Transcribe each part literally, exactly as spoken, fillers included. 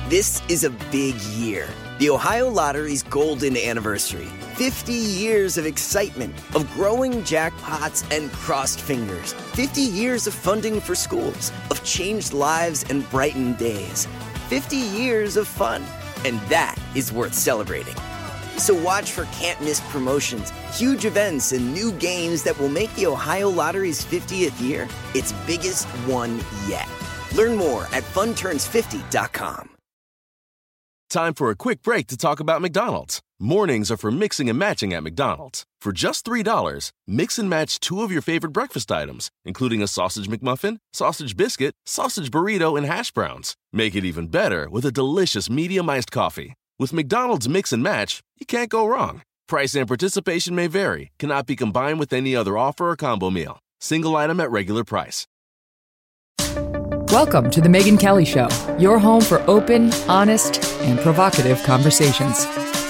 This is a big year. The Ohio Lottery's golden anniversary. fifty years of excitement, of growing jackpots and crossed fingers. fifty years of funding for schools, of changed lives and brightened days. fifty years of fun. And that is worth celebrating. So watch for can't-miss promotions, huge events, and new games that will make the Ohio Lottery's fiftieth year its biggest one yet. Learn more at fun turns fifty dot com. Time for a quick break to talk about McDonald's. Mornings are for mixing and matching at McDonald's. For just three dollars, mix and match two of your favorite breakfast items, including a sausage McMuffin, sausage biscuit, sausage burrito, and hash browns. Make it even better with a delicious medium iced coffee. With McDonald's Mix and Match, you can't go wrong. Price and participation may vary, cannot be combined with any other offer or combo meal. Single item at regular price. Welcome to The Megyn Kelly Show, your home for open, honest, and provocative conversations.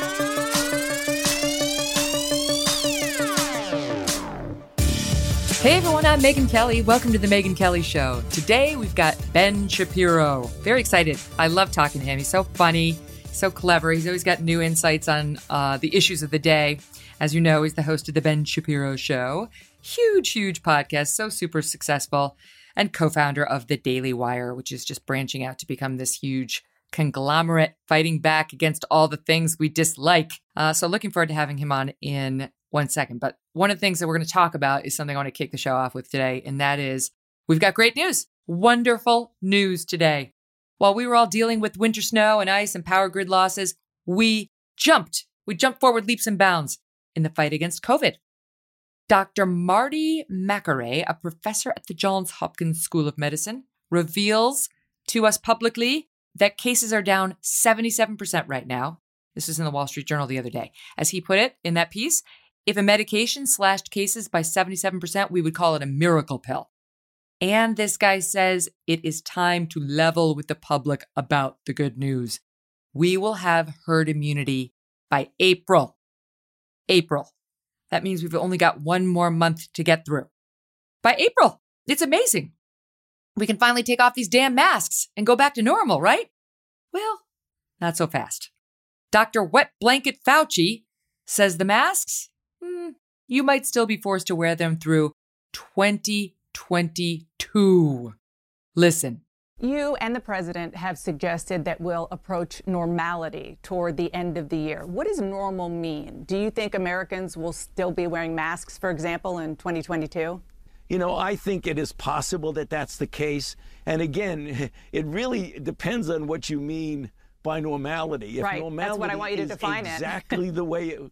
Hey everyone, I'm Megyn Kelly. Welcome to The Megyn Kelly Show. Today we've got Ben Shapiro. Very excited. I love talking to him. He's so funny, so clever. He's always got new insights on uh, the issues of the day. As you know, he's the host of The Ben Shapiro Show. Huge, huge podcast, so super successful. And co-founder of The Daily Wire, which is just branching out to become this huge conglomerate fighting back against all the things we dislike. Uh, so looking forward to having him on in one second. But one of the things that we're going to talk about is something I want to kick the show off with today, and that is we've got great news. Wonderful news today. While we were all dealing with winter snow and ice and power grid losses, we jumped. We jumped forward leaps and bounds in the fight against COVID. Doctor Marty Makary, a professor at the Johns Hopkins School of Medicine, reveals to us publicly that cases are down seventy-seven percent right now. This is in the Wall Street Journal the other day. As he put it in that piece, if a medication slashed cases by seventy-seven percent, we would call it a miracle pill. And this guy says it is time to level with the public about the good news. We will have herd immunity by April. April. That means we've only got one more month to get through. By April, it's amazing. We can finally take off these damn masks and go back to normal, right? Well, not so fast. Doctor Wet Blanket Fauci says the masks, hmm, you might still be forced to wear them through twenty twenty-two. Listen. You and the president have suggested that we'll approach normality toward the end of the year. What does normal mean? Do you think Americans will still be wearing masks, for example, in twenty twenty-two? You know, I think it is possible that that's the case. And again, it really depends on what you mean by normality. If right, normality that's what I want you to define exactly it. Exactly the way it...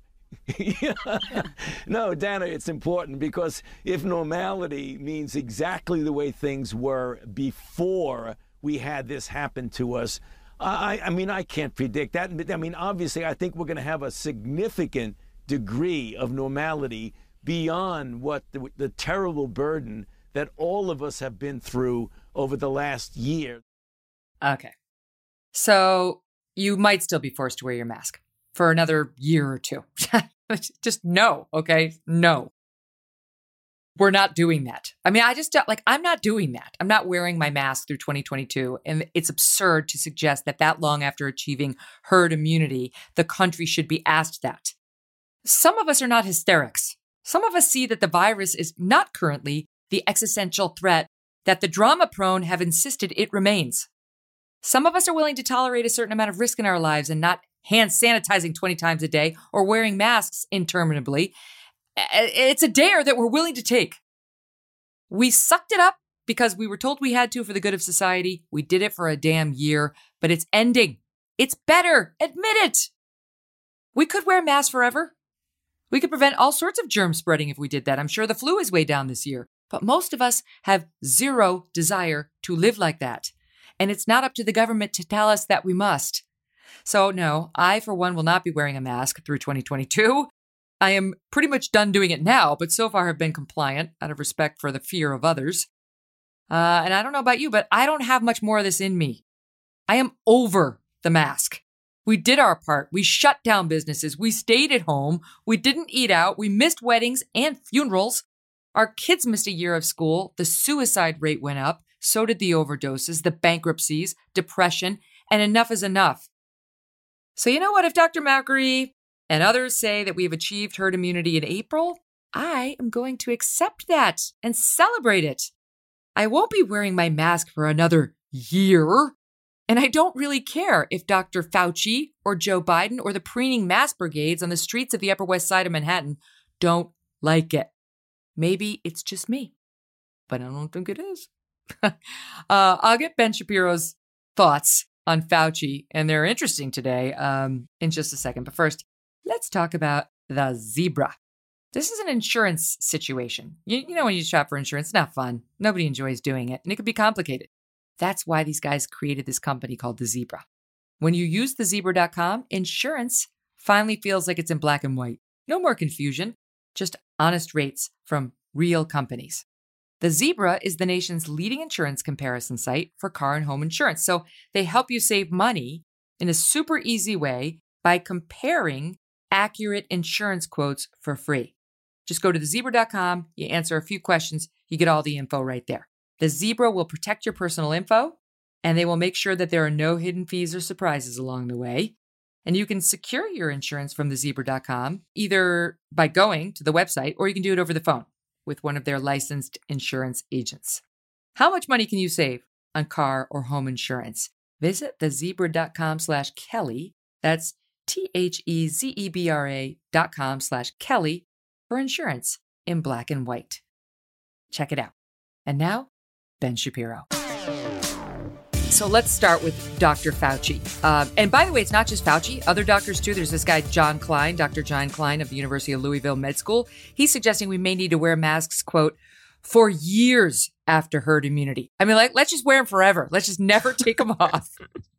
No, Dana, it's important because if normality means exactly the way things were before we had this happen to us, I, I mean, I can't predict that. I mean, obviously, I think we're going to have a significant degree of normality beyond what the, the terrible burden that all of us have been through over the last year. Okay. So you might still be forced to wear your mask for another year or two. Just no, okay? No. We're not doing that. I mean, I just don't, like, I'm not doing that. I'm not wearing my mask through twenty twenty-two. And it's absurd to suggest that that long after achieving herd immunity, the country should be asked that. Some of us are not hysterics. Some of us see that the virus is not currently the existential threat that the drama-prone have insisted it remains. Some of us are willing to tolerate a certain amount of risk in our lives and not hand sanitizing twenty times a day or wearing masks interminably. It's a dare that we're willing to take. We sucked it up because we were told we had to for the good of society. We did it for a damn year, but it's ending. It's better. Admit it. We could wear masks forever. We could prevent all sorts of germ spreading if we did that. I'm sure the flu is way down this year, but most of us have zero desire to live like that. And it's not up to the government to tell us that we must. So no, I, for one, will not be wearing a mask through twenty twenty-two. I am pretty much done doing it now, but so far have been compliant out of respect for the fear of others. Uh, and I don't know about you, but I don't have much more of this in me. I am over the mask. We did our part. We shut down businesses. We stayed at home. We didn't eat out. We missed weddings and funerals. Our kids missed a year of school. The suicide rate went up. So did the overdoses, the bankruptcies, depression, and enough is enough. So you know what? If Doctor Makary and others say that we have achieved herd immunity in April, I am going to accept that and celebrate it. I won't be wearing my mask for another year. And I don't really care if Doctor Fauci or Joe Biden or the preening mask brigades on the streets of the Upper West Side of Manhattan don't like it. Maybe it's just me, but I don't think it is. uh, I'll get Ben Shapiro's thoughts on Fauci, and they're interesting today um, in just a second. But first, let's talk about the zebra. This is an insurance situation. You, you know, when you shop for insurance, it's not fun. Nobody enjoys doing it, and it can be complicated. That's why these guys created this company called the Zebra. When you use the zebra dot com, insurance finally feels like it's in black and white. No more confusion, just honest rates from real companies. The Zebra is the nation's leading insurance comparison site for car and home insurance. So they help you save money in a super easy way by comparing accurate insurance quotes for free. Just go to the zebra dot com, you answer a few questions, you get all the info right there. The Zebra will protect your personal info, and they will make sure that there are no hidden fees or surprises along the way. And you can secure your insurance from the zebra dot com either by going to the website, or you can do it over the phone with one of their licensed insurance agents. How much money can you save on car or home insurance? Visit the zebra dot com slash Kelly. That's T H E Z E B R A dot com slash Kelly for insurance in black and white. Check it out. And now, Ben Shapiro. So let's start with Doctor Fauci. Um, and by the way, it's not just Fauci. Other doctors, too. There's this guy, John Klein, Doctor John Klein of the University of Louisville Med School. He's suggesting we may need to wear masks, quote, for years after herd immunity. I mean, like, let's just wear them forever. Let's just never take them off.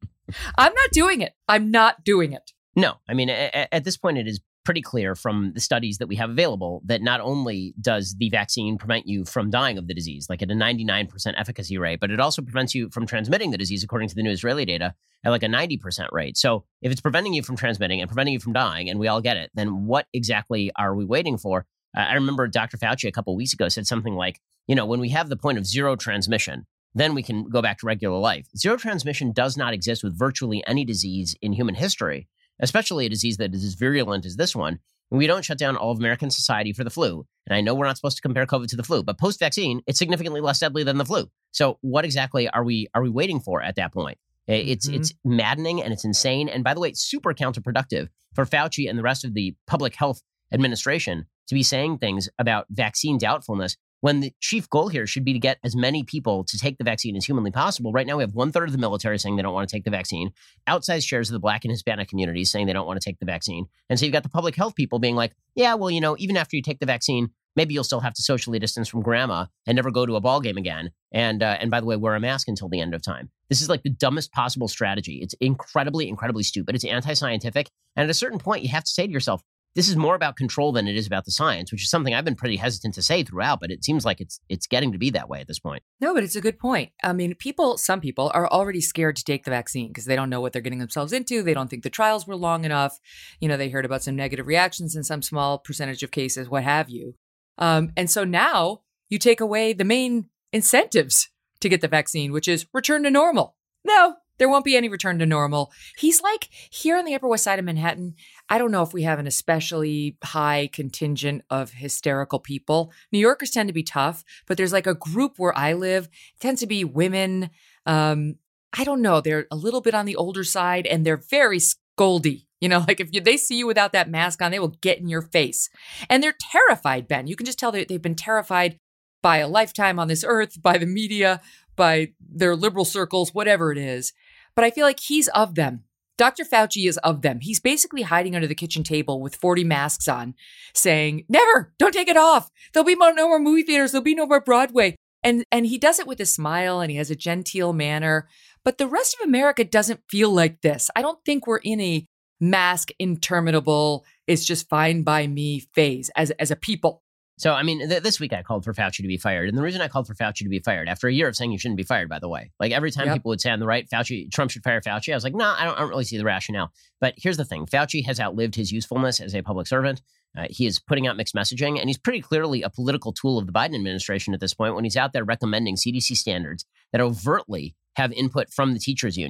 I'm not doing it. I'm not doing it. No, I mean, at, at this point, it is pretty clear from the studies that we have available that not only does the vaccine prevent you from dying of the disease, like at a ninety-nine percent efficacy rate, but it also prevents you from transmitting the disease, according to the new Israeli data, at like a ninety percent rate. So if it's preventing you from transmitting and preventing you from dying, and we all get it, then what exactly are we waiting for? Uh, I remember Doctor Fauci a couple of weeks ago said something like, you know, when we have the point of zero transmission, then we can go back to regular life. Zero transmission does not exist with virtually any disease in human history, especially a disease that is as virulent as this one. We don't shut down all of American society for the flu. And I know we're not supposed to compare COVID to the flu, but post-vaccine, it's significantly less deadly than the flu. So what exactly are we are we waiting for at that point? It's mm-hmm. it's maddening and it's insane. And by the way, it's super counterproductive for Fauci and the rest of the public health administration to be saying things about vaccine doubtfulness when the chief goal here should be to get as many people to take the vaccine as humanly possible. Right now, we have one third of the military saying they don't want to take the vaccine, outsized shares of the Black and Hispanic communities saying they don't want to take the vaccine. And so you've got the public health people being like, yeah, well, you know, even after you take the vaccine, maybe you'll still have to socially distance from grandma and never go to a ball game again. And, uh, and by the way, wear a mask until the end of time. This is like the dumbest possible strategy. It's incredibly, incredibly stupid. It's anti-scientific. And at a certain point, you have to say to yourself, this is more about control than it is about the science, which is something I've been pretty hesitant to say throughout, but it seems like it's it's getting to be that way at this point. No, but it's a good point. I mean, people, some people are already scared to take the vaccine because they don't know what they're getting themselves into. They don't think the trials were long enough. You know, they heard about some negative reactions in some small percentage of cases, what have you. Um, and so now you take away the main incentives to get the vaccine, which is return to normal. No, there won't be any return to normal. He's like, here on the Upper West Side of Manhattan, I don't know if we have an especially high contingent of hysterical people. New Yorkers tend to be tough, but there's like a group where I live, it tends to be women. Um, I don't know. They're a little bit on the older side and they're very scoldy. You know, like if you, they see you without that mask on, they will get in your face. And they're terrified, Ben. You can just tell that they've been terrified by a lifetime on this earth, by the media, by their liberal circles, whatever it is. But I feel like he's of them. Doctor Fauci is of them. He's basically hiding under the kitchen table with forty masks on, saying, never, don't take it off. There'll be no more movie theaters. There'll be no more Broadway. And, and he does it with a smile and he has a genteel manner. But the rest of America doesn't feel like this. I don't think we're in a mask interminable, it's just fine by me phase as, as a people. So, I mean, th- this week I called for Fauci to be fired. And the reason I called for Fauci to be fired, after a year of saying you shouldn't be fired, by the way, like every time yep. people would say on the right, Fauci, Trump should fire Fauci, I was like, no, nah, I, don't, I don't really see the rationale. But here's the thing. Fauci has outlived his usefulness as a public servant. Uh, he is putting out mixed messaging, and he's pretty clearly a political tool of the Biden administration at this point when he's out there recommending C D C standards that overtly have input from the teachers' unions.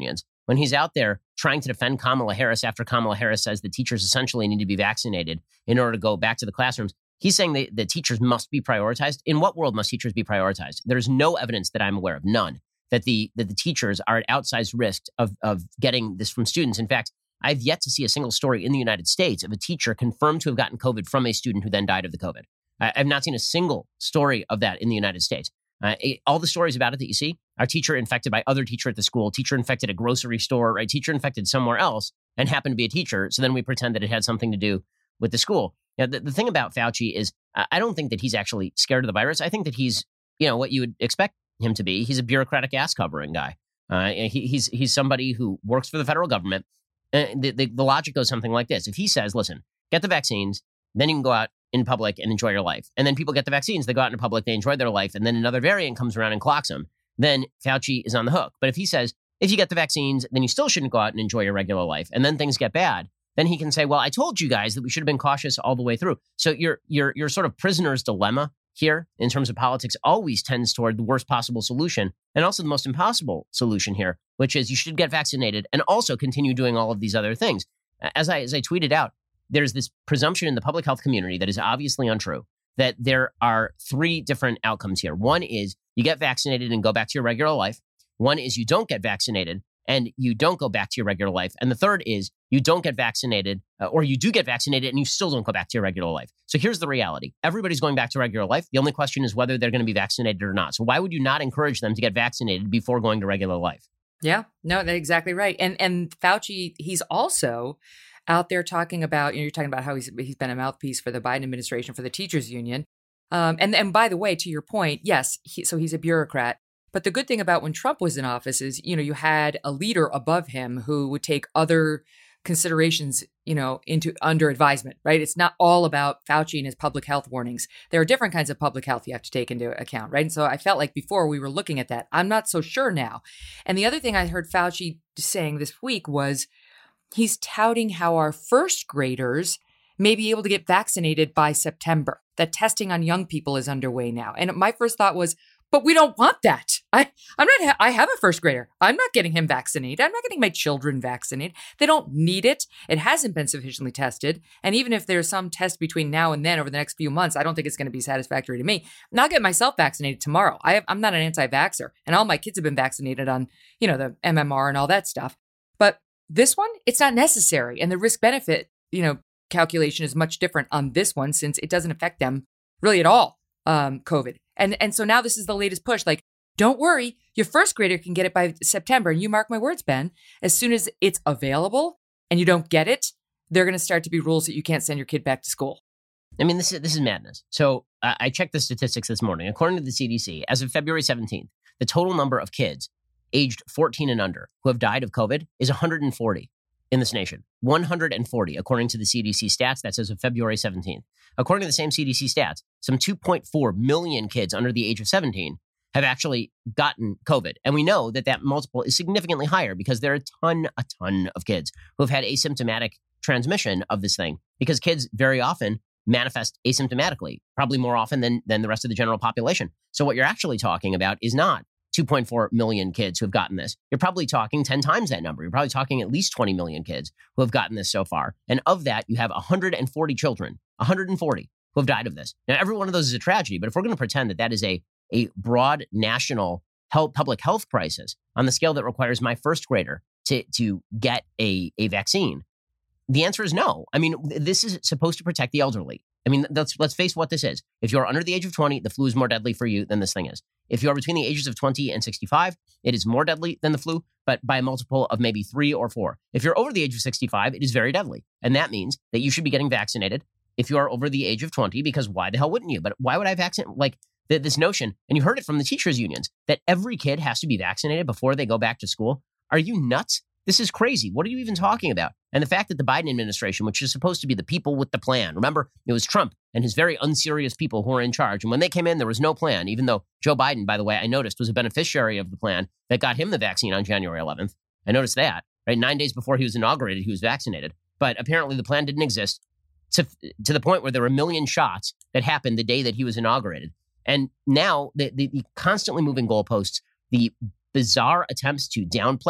when he's out there trying to defend Kamala Harris after Kamala Harris says that teachers essentially need to be vaccinated in order to go back to the classrooms. He's saying that, that teachers must be prioritized. In what world must teachers be prioritized? There's no evidence that I'm aware of, none, that the that the teachers are at outsized risk of, of getting this from students. In fact, I've yet to see a single story in the United States of a teacher confirmed to have gotten COVID from a student who then died of the COVID. I, I've not seen a single story of that in the United States. Uh, it, all the stories about it that you see are teacher infected by other teacher at the school, teacher infected at a grocery store, right? Teacher infected somewhere else and happened to be a teacher. So then we pretend that it had something to do with the school. Now, the, the thing about Fauci is uh, I don't think that he's actually scared of the virus. I think that he's, you know, what you would expect him to be. He's a bureaucratic ass covering guy. Uh, he, he's he's somebody who works for the federal government. Uh, the, the, the logic goes something like this. If he says, listen, get the vaccines, then you can go out in public and enjoy your life. And then people get the vaccines, they go out in public, they enjoy their life, and then another variant comes around and clocks them, then Fauci is on the hook. But if he says, if you get the vaccines, then you still shouldn't go out and enjoy your regular life, and then things get bad, then he can say, well, I told you guys that we should have been cautious all the way through. So your your your sort of prisoner's dilemma here in terms of politics always tends toward the worst possible solution and also the most impossible solution here, which is you should get vaccinated and also continue doing all of these other things. As I as I tweeted out, there's this presumption in the public health community that is obviously untrue, that there are three different outcomes here. One is you get vaccinated and go back to your regular life. One is you don't get vaccinated and you don't go back to your regular life. And the third is you don't get vaccinated uh, or you do get vaccinated and you still don't go back to your regular life. So here's the reality. Everybody's going back to regular life. The only question is whether they're going to be vaccinated or not. So why would you not encourage them to get vaccinated before going to regular life? Yeah, no, that's exactly right. And and Fauci, he's also out there talking about, you know, you're talking about how he's he's been a mouthpiece for the Biden administration, for the teachers union. Um, and, and by the way, to your point, yes, he, so he's a bureaucrat. But the good thing about when Trump was in office is, you know, you had a leader above him who would take other considerations, you know, into under advisement, right? It's not all about Fauci and his public health warnings. There are different kinds of public health you have to take into account, right? And so I felt like before we were looking at that. I'm not so sure now. And the other thing I heard Fauci saying this week was he's touting how our first graders may be able to get vaccinated by September, that testing on young people is underway now. And my first thought was, but we don't want that. I, I'm not, I have a first grader. I'm not getting him vaccinated. I'm not getting my children vaccinated. They don't need it. It hasn't been sufficiently tested. And even if there's some test between now and then over the next few months, I don't think it's going to be satisfactory to me. I'm not getting myself vaccinated tomorrow. I have, I'm not an anti-vaxxer. And all my kids have been vaccinated on, you know, the M M R and all that stuff. But this one, it's not necessary. And the risk benefit, you know, calculation is much different on this one since it doesn't affect them really at all, um, COVID. And and so now this is the latest push. Like, don't worry, your first grader can get it by September. And you mark my words, Ben, as soon as it's available and you don't get it, there are going to start to be rules that you can't send your kid back to school. I mean, this is this is madness. So uh, I checked the statistics this morning. According to the C D C, as of February seventeenth, the total number of kids aged fourteen and under who have died of COVID is one hundred forty in this nation. one hundred forty, according to the C D C stats. That's as of February seventeenth. According to the same C D C stats, some two point four million kids under the age of seventeen have actually gotten COVID. And we know that that multiple is significantly higher because there are a ton, a ton of kids who have had asymptomatic transmission of this thing because kids very often manifest asymptomatically, probably more often than, than the rest of the general population. So what you're actually talking about is not two point four million kids who have gotten this. You're probably talking ten times that number. You're probably talking at least twenty million kids who have gotten this so far. And of that, you have one hundred forty children, one hundred forty who have died of this. Now, every one of those is a tragedy, but if we're going to pretend that that is a, a broad national health, public health crisis on the scale that requires my first grader to, to get a, a vaccine, the answer is no. I mean, this is supposed to protect the elderly. I mean, let's, let's face what this is. If you're under the age of twenty, the flu is more deadly for you than this thing is. If you're between the ages of twenty and sixty-five, it is more deadly than the flu, but by a multiple of maybe three or four. If you're over the age of sixty-five, it is very deadly. And that means that you should be getting vaccinated if you are over the age of twenty, because why the hell wouldn't you? But why would I vaccinate? Like th- this notion, and you heard it from the teachers' unions, that every kid has to be vaccinated before they go back to school. Are you nuts? This is crazy. What are you even talking about? And the fact that the Biden administration, which is supposed to be the people with the plan, remember, it was Trump and his very unserious people who were in charge. And when they came in, there was no plan, even though Joe Biden, by the way, I noticed was a beneficiary of the plan that got him the vaccine on January eleventh. I noticed that, right? Nine days before he was inaugurated, he was vaccinated. But apparently the plan didn't exist to, to the point where there were a million shots that happened the day that he was inaugurated. And now the, the, the constantly moving goalposts, the bizarre attempts to downplay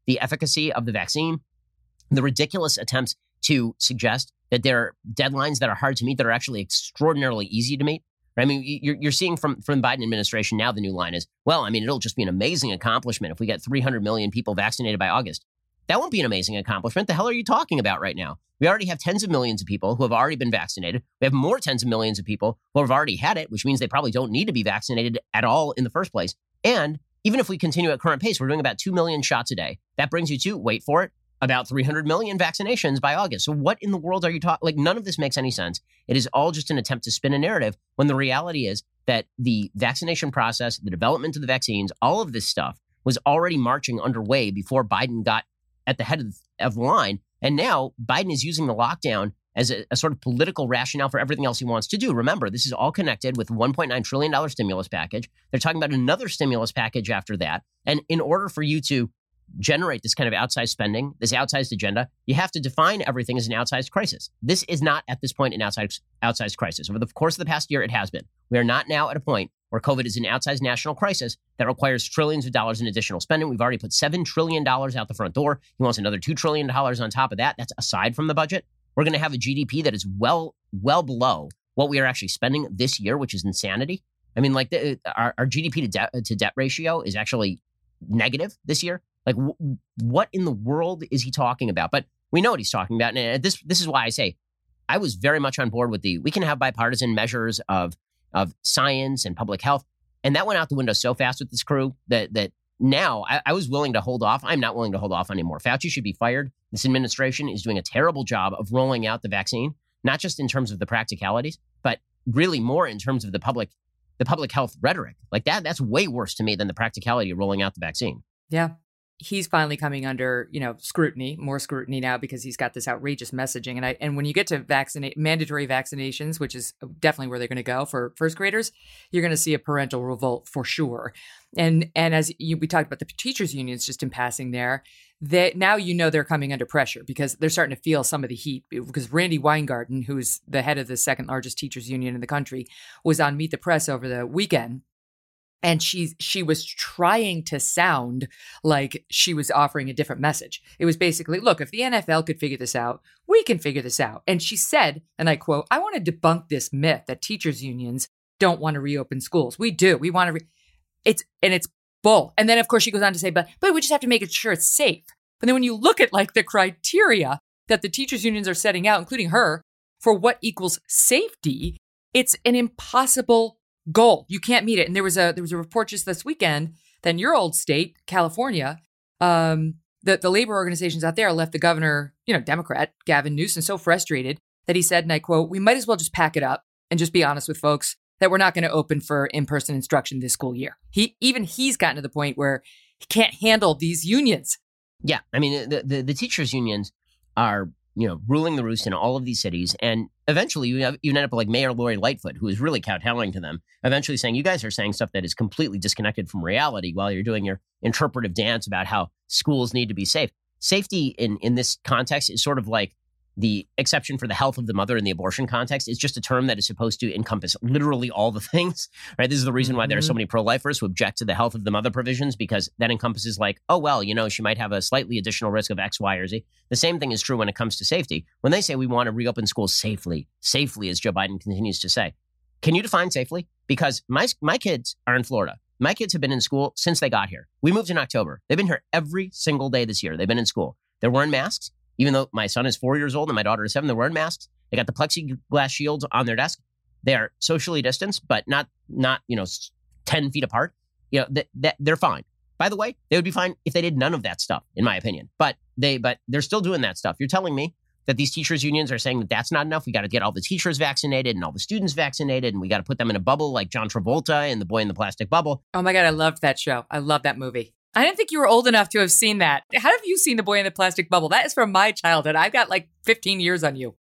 the efficacy of the vaccine, the ridiculous attempts to suggest that there are deadlines that are hard to meet that are actually extraordinarily easy to meet. I mean, you're, you're seeing from, from the Biden administration now the new line is, well, I mean, it'll just be an amazing accomplishment if we get three hundred million people vaccinated by August. That won't be an amazing accomplishment. The hell are you talking about right now? We already have tens of millions of people who have already been vaccinated. We have more tens of millions of people who have already had it, which means they probably don't need to be vaccinated at all in the first place. And even if we continue at current pace, we're doing about two million shots a day. That brings you to, wait for it, about three hundred million vaccinations by August. So what in the world are you talking? Like, none of this makes any sense. It is all just an attempt to spin a narrative when the reality is that the vaccination process, the development of the vaccines, all of this stuff was already marching underway before Biden got at the head of, of the line. And now Biden is using the lockdown as a, a sort of political rationale for everything else he wants to do. Remember, this is all connected with one point nine trillion dollars stimulus package. They're talking about another stimulus package after that. And in order for you to generate this kind of outsized spending, this outsized agenda, you have to define everything as an outsized crisis. This is not at this point an outsized, outsized crisis. Over the course of the past year, it has been. We are not now at a point where COVID is an outsized national crisis that requires trillions of dollars in additional spending. We've already put seven trillion dollars out the front door. He wants another two trillion dollars on top of that. That's aside from the budget. We're going to have a G D P that is well, well below what we are actually spending this year, which is insanity. I mean, like the, our, our G D P to debt, to debt ratio is actually negative this year. Like, w- what in the world is he talking about? But we know what he's talking about. And this this is why I say I was very much on board with the, we can have bipartisan measures of of science and public health. And that went out the window so fast with this crew that that now I, I was willing to hold off. I'm not willing to hold off anymore. Fauci should be fired. This administration is doing a terrible job of rolling out the vaccine, not just in terms of the practicalities, but really more in terms of the public the public health rhetoric. Like that, that's way worse to me than the practicality of rolling out the vaccine. Yeah. He's finally coming under, you know, scrutiny, more scrutiny now because he's got this outrageous messaging. And I, and when you get to vaccinate mandatory vaccinations, which is definitely where they're going to go for first graders, you're going to see a parental revolt for sure. And and as you, we talked about the teachers unions just in passing there, that now you know they're coming under pressure because they're starting to feel some of the heat. Because Randy Weingarten, who's the head of the second largest teachers union in the country, was on Meet the Press over the weekend. And she she was trying to sound like she was offering a different message. It was basically, look, if the N F L could figure this out, we can figure this out. And she said, and I quote, I want to debunk this myth that teachers unions don't want to reopen schools. We do. We want to. Re- it's and it's bull. And then, of course, she goes on to say, but but we just have to make it sure it's safe. But then when you look at like the criteria that the teachers unions are setting out, including her, for what equals safety, it's an impossible goal. You can't meet it. And there was a there was a report just this weekend that in your old state, California, um, the, the labor organizations out there left the governor, you know, Democrat, Gavin Newsom, so frustrated that he said, and I quote, we might as well just pack it up and just be honest with folks that we're not going to open for in-person instruction this school year. He even he's gotten to the point where he can't handle these unions. Yeah. I mean, the, the, the teachers unions are, you know, ruling the roost in all of these cities. And eventually you, have, you end up with like Mayor Lori Lightfoot, who is really kowtowing to them, eventually saying, you guys are saying stuff that is completely disconnected from reality while you're doing your interpretive dance about how schools need to be safe. Safety in, in this context is sort of like the exception for the health of the mother in the abortion context. It's just a term that is supposed to encompass literally all the things, right? This is the reason why there are so many pro-lifers who object to the health of the mother provisions, because that encompasses like, oh, well, you know, she might have a slightly additional risk of X, Y, or Z. The same thing is true when it comes to safety. When they say we want to reopen schools safely, safely, as Joe Biden continues to say, can you define safely? Because my my kids are in Florida. My kids have been in school since they got here. We moved in October. They've been here every single day this year. They've been in school. They're wearing masks. Even though my son is four years old and my daughter is seven, they're wearing masks. They got the plexiglass shields on their desk. They are socially distanced, but not, not you know, ten feet apart. You know, that, that they're fine. By the way, they would be fine if they did none of that stuff, in my opinion. But they, but they're still doing that stuff. You're telling me that these teachers unions are saying that that's not enough. We got to get all the teachers vaccinated and all the students vaccinated, and we got to put them in a bubble like John Travolta and The Boy in the Plastic Bubble. Oh my God, I loved that show. I love that movie. I didn't think you were old enough to have seen that. How have you seen The Boy in the Plastic Bubble? That is from my childhood. I've got like fifteen years on you.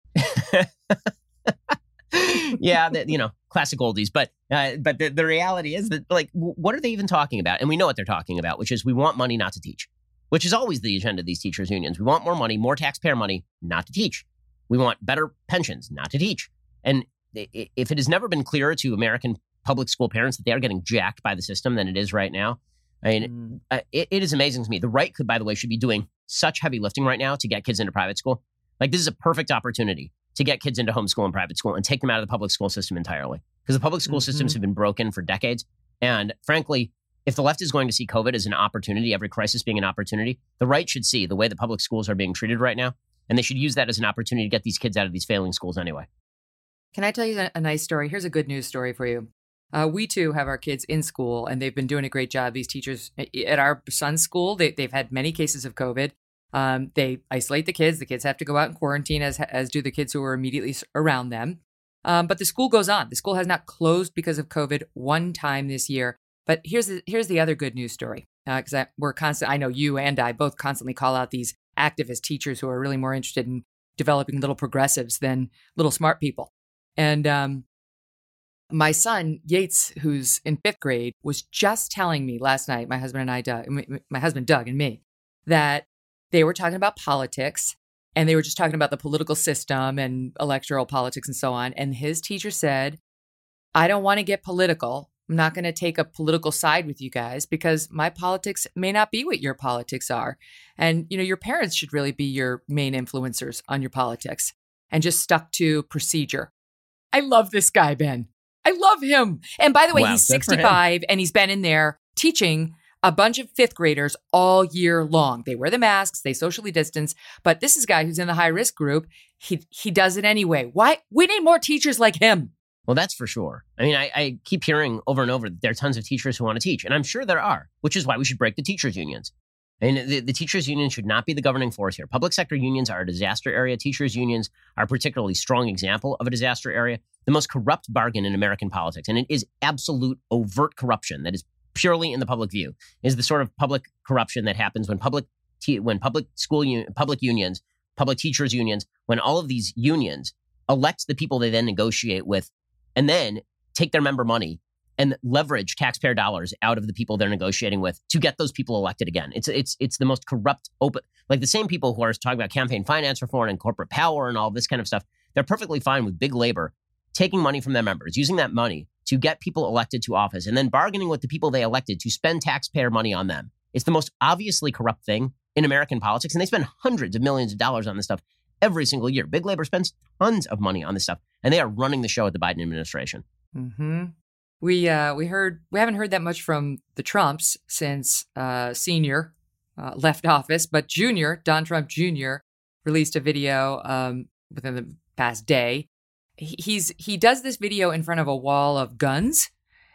Yeah, the, you know, classic oldies. But uh, but the, the reality is that, like, w- what are they even talking about? And we know what they're talking about, which is we want money not to teach, which is always the agenda of these teachers unions. We want more money, more taxpayer money, not to teach. We want better pensions, not to teach. And if it has never been clearer to American public school parents that they are getting jacked by the system than it is right now, I mean, mm. uh, it, it is amazing to me. The right could, by the way, should be doing such heavy lifting right now to get kids into private school. Like, this is a perfect opportunity to get kids into homeschool and private school and take them out of the public school system entirely. Because the public school mm-hmm. systems have been broken for decades. And frankly, if the left is going to see COVID as an opportunity, every crisis being an opportunity, the right should see the way the public schools are being treated right now. And they should use that as an opportunity to get these kids out of these failing schools anyway. Can I tell you a, a nice story? Here's a good news story for you. Uh, we, too, have our kids in school, and they've been doing a great job. These teachers at our son's school, they, they've had many cases of COVID. Um, they isolate the kids. The kids have to go out in quarantine, as as do the kids who are immediately around them. Um, but the school goes on. The school has not closed because of COVID one time this year. But here's the, here's the other good news story, because uh, we're constant. I know you and I both constantly call out these activist teachers who are really more interested in developing little progressives than little smart people. And um, my son, Yates, who's in fifth grade, was just telling me last night, my husband and I, Doug, my husband, Doug, and me, that they were talking about politics, and they were just talking about the political system and electoral politics and so on. And his teacher said, I don't want to get political. I'm not going to take a political side with you guys because my politics may not be what your politics are. And, you know, your parents should really be your main influencers on your politics, and just stuck to procedure. I love this guy, Ben. I love him. And by the way, wow, he's sixty-five and he's been in there teaching a bunch of fifth graders all year long. They wear the masks, they socially distance, but this is a guy who's in the high risk group. He he does it anyway. Why? We need more teachers like him. Well, that's for sure. I mean, I, I keep hearing over and over that there are tons of teachers who want to teach, and I'm sure there are, which is why we should break the teachers' unions. And the, the teachers' union should not be the governing force here. Public sector unions are a disaster area. Teachers' unions are a particularly strong example of a disaster area. The most corrupt bargain in American politics, and it is absolute overt corruption that is purely in the public view, is the sort of public corruption that happens when public te- when public school un- public unions, public teachers' unions, when all of these unions elect the people they then negotiate with, and then take their member money and leverage taxpayer dollars out of the people they're negotiating with to get those people elected again. It's it's it's the most corrupt, open, like the same people who are talking about campaign finance reform and corporate power and all this kind of stuff. They're perfectly fine with big labor taking money from their members, using that money to get people elected to office, and then bargaining with the people they elected to spend taxpayer money on them. It's the most obviously corrupt thing in American politics, and they spend hundreds of millions of dollars on this stuff every single year. Big labor spends tons of money on this stuff, and they are running the show at the Biden administration. Mm-hmm. We uh, we heard we haven't heard that much from the Trumps since uh, Senior uh, left office, but Junior, Don Trump Junior, released a video um, within the past day. He, he's he does this video in front of a wall of guns,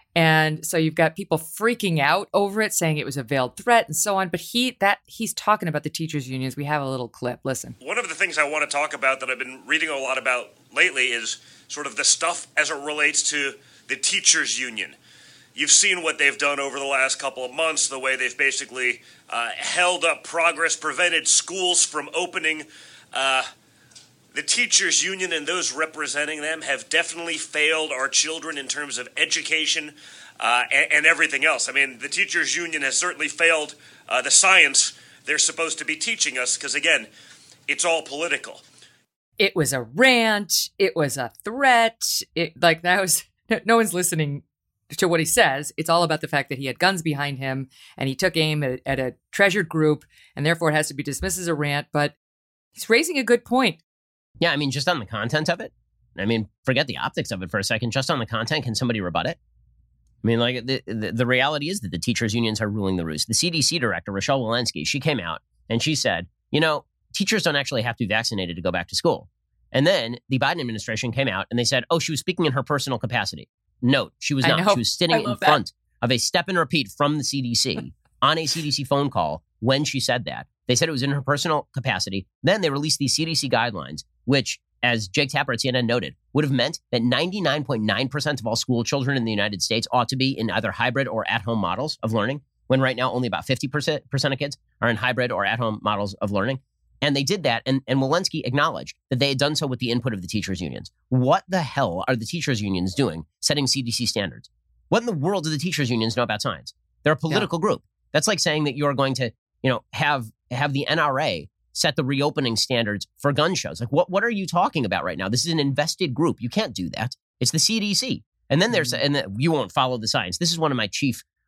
and so you've got people freaking out over it, saying it was a veiled threat and so on. But he that he's talking about the teachers' unions. We have a little clip. Listen. One of the things I want to talk about that I've been reading a lot about lately is sort of the stuff as it relates to the teachers' union. You've seen what they've done over the last couple of months, the way they've basically uh, held up progress, prevented schools from opening. Uh, the teachers' union and those representing them have definitely failed our children in terms of education uh, and, and everything else. I mean, the teachers' union has certainly failed uh, the science they're supposed to be teaching us because, again, it's all political. It was a rant. It was a threat. It like that was... No one's listening to what he says. It's all about the fact that he had guns behind him and he took aim at, at a treasured group, and therefore it has to be dismissed as a rant. But he's raising a good point. Yeah, I mean, just on the content of it. I mean, forget the optics of it for a second. Just on the content, can somebody rebut it? I mean, like the, the, the reality is that the teachers' unions are ruling the roost. The C D C director, Rochelle Walensky, she came out and she said, you know, teachers don't actually have to be vaccinated to go back to school. And then the Biden administration came out and they said, oh, she was speaking in her personal capacity. Note, she was not. She was sitting in front that. of a step and repeat from the C D C on a C D C phone call when she said that. They said it was in her personal capacity. Then they released these C D C guidelines, which, as Jake Tapper at C N N noted, would have meant that ninety-nine point nine percent of all school children in the United States ought to be in either hybrid or at-home models of learning, when right now only about fifty percent of kids are in hybrid or at-home models of learning. And they did that, and, and Walensky acknowledged that they had done so with the input of the teachers' unions. What the hell are the teachers' unions doing, setting C D C standards? What in the world do the teachers' unions know about science? They're a political yeah. group. That's like saying that you're going to, you know, have have the N R A set the reopening standards for gun shows. Like, what, what are you talking about right now? This is an invested group. You can't do that. It's the C D C. And then there's, and the, you won't follow the science. This is one of my chief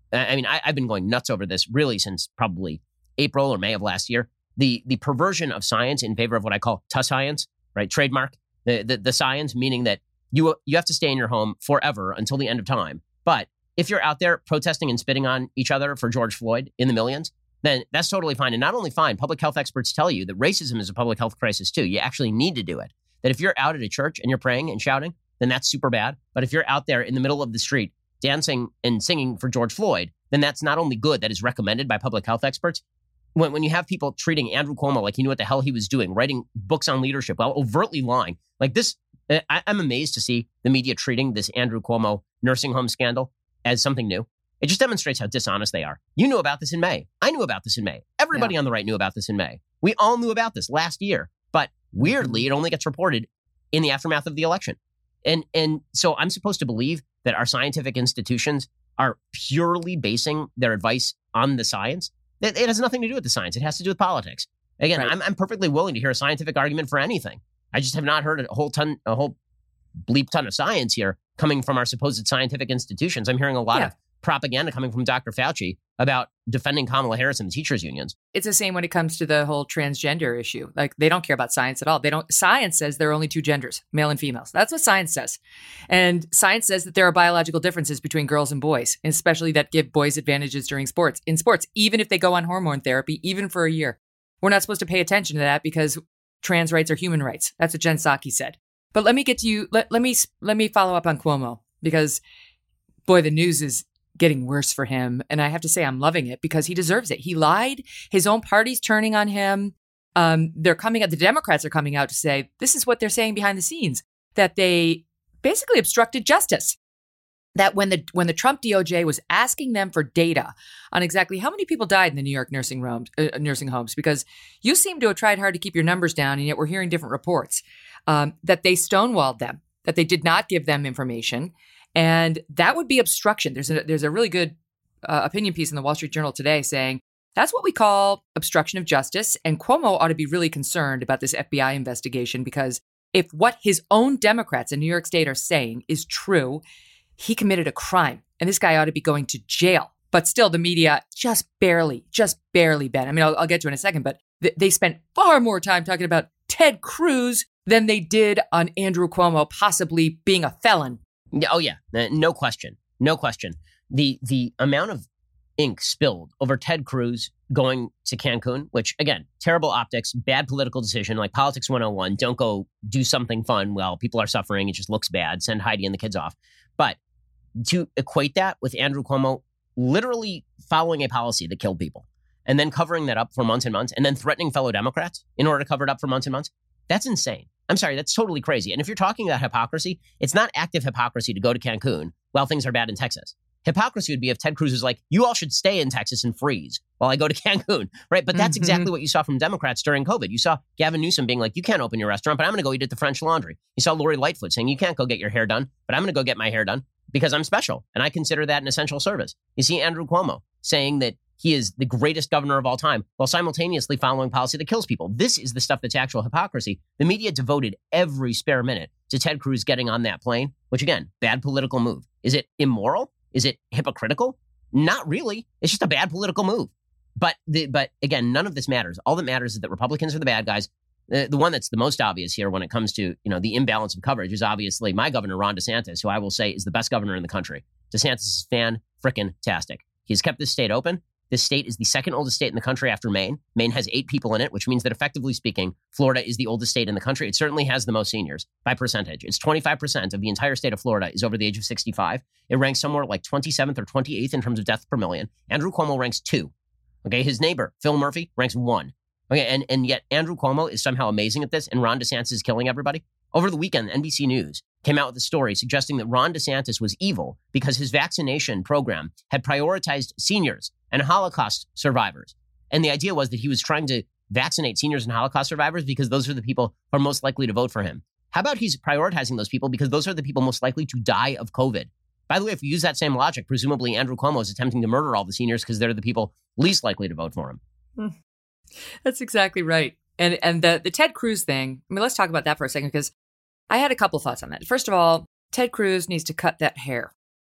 I mean, I, I've been going nuts over this really since probably April or May of last year. The the perversion of science in favor of what I call "ta science," right? Trademark the, the the science, meaning that you you have to stay in your home forever until the end of time. But if you're out there protesting and spitting on each other for George Floyd in the millions, then that's totally fine. And not only fine, public health experts tell you that racism is a public health crisis too. You actually need to do it. That if you're out at a church and you're praying and shouting, then that's super bad. But if you're out there in the middle of the street dancing and singing for George Floyd, then that's not only good, that is recommended by public health experts. When, when you have people treating Andrew Cuomo like he knew what the hell he was doing, writing books on leadership while overtly lying, like this, I, I'm amazed to see the media treating this Andrew Cuomo nursing home scandal as something new. It just demonstrates how dishonest they are. You knew about this in May. I knew about this in May. Everybody yeah. on the right knew about this in May. We all knew about this last year. But weirdly, it only gets reported in the aftermath of the election. And and so I'm supposed to believe that our scientific institutions are purely basing their advice on the science. It, it has nothing to do with the science. It has to do with politics. Again, right. I'm, I'm perfectly willing to hear a scientific argument for anything. I just have not heard a whole ton, a whole bleep ton of science here coming from our supposed scientific institutions. I'm hearing a lot yeah. of propaganda coming from Doctor Fauci about defending Kamala Harris and the teachers' unions. It's the same when it comes to the whole transgender issue. Like, they don't care about science at all. They don't. Science says there are only two genders, male and females. That's what science says. And science says that there are biological differences between girls and boys, especially that give boys advantages during sports. In sports, even if they go on hormone therapy, even for a year, we're not supposed to pay attention to that because trans rights are human rights. That's what Jen Psaki said. But let me get to you. Let, let me let me follow up on Cuomo, because, boy, the news is getting worse for him. And I have to say, I'm loving it because he deserves it. He lied. His own party's turning on him. Um, they're coming out. The Democrats are coming out to say, this is what they're saying behind the scenes, that they basically obstructed justice. That when the when the Trump D O J was asking them for data on exactly how many people died in the New York nursing homes, uh, nursing homes, because you seem to have tried hard to keep your numbers down, and yet we're hearing different reports, um, that they stonewalled them, that they did not give them information. And that would be obstruction. There's a, there's a really good uh, opinion piece in the Wall Street Journal today saying that's what we call obstruction of justice. And Cuomo ought to be really concerned about this F B I investigation, because if what his own Democrats in New York State are saying is true, he committed a crime. And this guy ought to be going to jail. But still, the media just barely, just barely, Ben. I mean, I'll, I'll get to it in a second, but th- they spent far more time talking about Ted Cruz than they did on Andrew Cuomo possibly being a felon. Oh, yeah. No question. No question. The the amount of ink spilled over Ted Cruz going to Cancun, which, again, terrible optics, bad political decision, like Politics one oh one. Don't go do something fun while people are suffering. It just looks bad. Send Heidi and the kids off. But to equate that with Andrew Cuomo literally following a policy that killed people and then covering that up for months and months and then threatening fellow Democrats in order to cover it up for months and months, that's insane. I'm sorry, that's totally crazy. And if you're talking about hypocrisy, it's not active hypocrisy to go to Cancun while things are bad in Texas. Hypocrisy would be if Ted Cruz was like, you all should stay in Texas and freeze while I go to Cancun, right? But that's mm-hmm. exactly what you saw from Democrats during COVID. You saw Gavin Newsom being like, you can't open your restaurant, but I'm going to go eat at the French Laundry. You saw Lori Lightfoot saying, you can't go get your hair done, but I'm going to go get my hair done because I'm special. And I consider that an essential service. You see Andrew Cuomo saying that he is the greatest governor of all time while simultaneously following policy that kills people. This is the stuff that's actual hypocrisy. The media devoted every spare minute to Ted Cruz getting on that plane, which, again, bad political move. Is it immoral? Is it hypocritical? Not really. It's just a bad political move. But, the, but again, none of this matters. All that matters is that Republicans are the bad guys. The, the one that's the most obvious here when it comes to, you know, the imbalance of coverage is obviously my governor, Ron DeSantis, who I will say is the best governor in the country. DeSantis is fan-frickin-tastic. He's kept this state open. This state is the second oldest state in the country after Maine. Maine has eight people in it, which means that effectively speaking, Florida is the oldest state in the country. It certainly has the most seniors by percentage. It's twenty-five percent of the entire state of Florida is over the age of sixty-five. It ranks somewhere like twenty-seventh or twenty-eighth in terms of deaths per million. Andrew Cuomo ranks two. Okay, his neighbor, Phil Murphy, ranks one. Okay, and, and yet Andrew Cuomo is somehow amazing at this, and Ron DeSantis is killing everybody. Over the weekend, N B C News came out with a story suggesting that Ron DeSantis was evil because his vaccination program had prioritized seniors and Holocaust survivors. And the idea was that he was trying to vaccinate seniors and Holocaust survivors because those are the people who are most likely to vote for him. How about he's prioritizing those people because those are the people most likely to die of COVID? By the way, if you use that same logic, presumably Andrew Cuomo is attempting to murder all the seniors because they're the people least likely to vote for him. That's exactly right. And and the, the Ted Cruz thing, I mean, let's talk about that for a second, because I had a couple thoughts on that. First of all, Ted Cruz needs to cut that hair.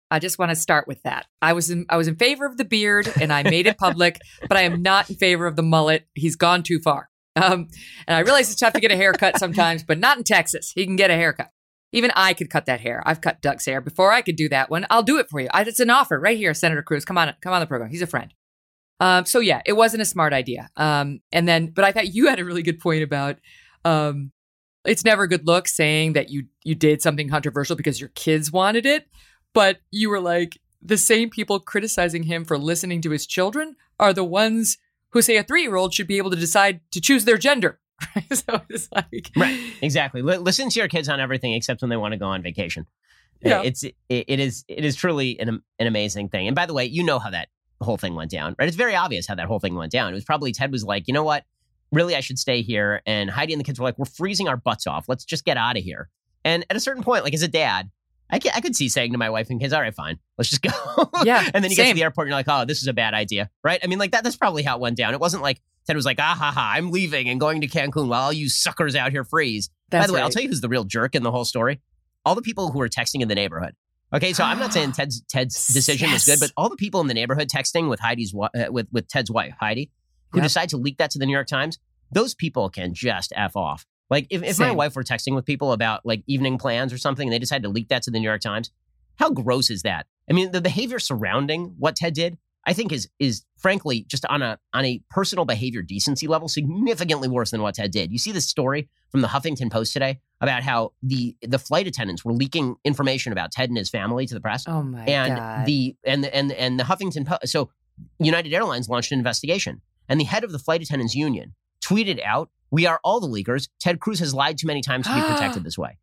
I just want to start with that. I was in, I was in favor of the beard, and I made it public, but I am not in favor of the mullet. He's gone too far. Um, and I realize it's tough to get a haircut sometimes, but not in Texas. He can get a haircut. Even I could cut that hair. I've cut Doug's hair before. I could do that one. I'll do it for you. I, it's an offer right here, Senator Cruz. Come on, come on the program. He's a friend. Um, so yeah, it wasn't a smart idea. Um, and then, but I thought you had a really good point about um, it's never a good look saying that you you did something controversial because your kids wanted it. But you were like, the same people criticizing him for listening to his children are the ones who say a three-year-old should be able to decide to choose their gender. So it's like, right, exactly. L- listen to your kids on everything except when they want to go on vacation. Yeah. It's it, it is it is truly an an amazing thing. And by the way, you know how that whole thing went down, right? It's very obvious how that whole thing went down. It was probably Ted was like, you know what? Really, I should stay here. And Heidi and the kids were like, we're freezing our butts off. Let's just get out of here. And at a certain point, like as a dad, I, can, I could see saying to my wife and kids, all right, fine, let's just go. Yeah. And then you same. get to the airport and you're like, oh, this is a bad idea, right? I mean, like that. That's probably how it went down. It wasn't like Ted was like, ah, ha, ha, I'm leaving and going to Cancun while all you suckers out here freeze. That's By the way, right. I'll tell you who's the real jerk in the whole story. All the people who were texting in the neighborhood. Okay, so I'm not saying Ted's Ted's decision Yes. was good, but all the people in the neighborhood texting with Heidi's uh, with with Ted's wife Heidi, who Yep. decide to leak that to the New York Times, those people can just F off. Like if, if my Same. wife were texting with people about like evening plans or something, and they decide to leak that to the New York Times, how gross is that? I mean, the behavior surrounding what Ted did, I think is is frankly just on a on a personal behavior decency level significantly worse than what Ted did. You see this story from the Huffington Post today about how the the flight attendants were leaking information about Ted and his family to the press. Oh my and God. the and the, and and the Huffington Post. So United Airlines launched an investigation, and the head of the flight attendants union tweeted out, "We are all the leakers. Ted Cruz has lied too many times to be protected this way."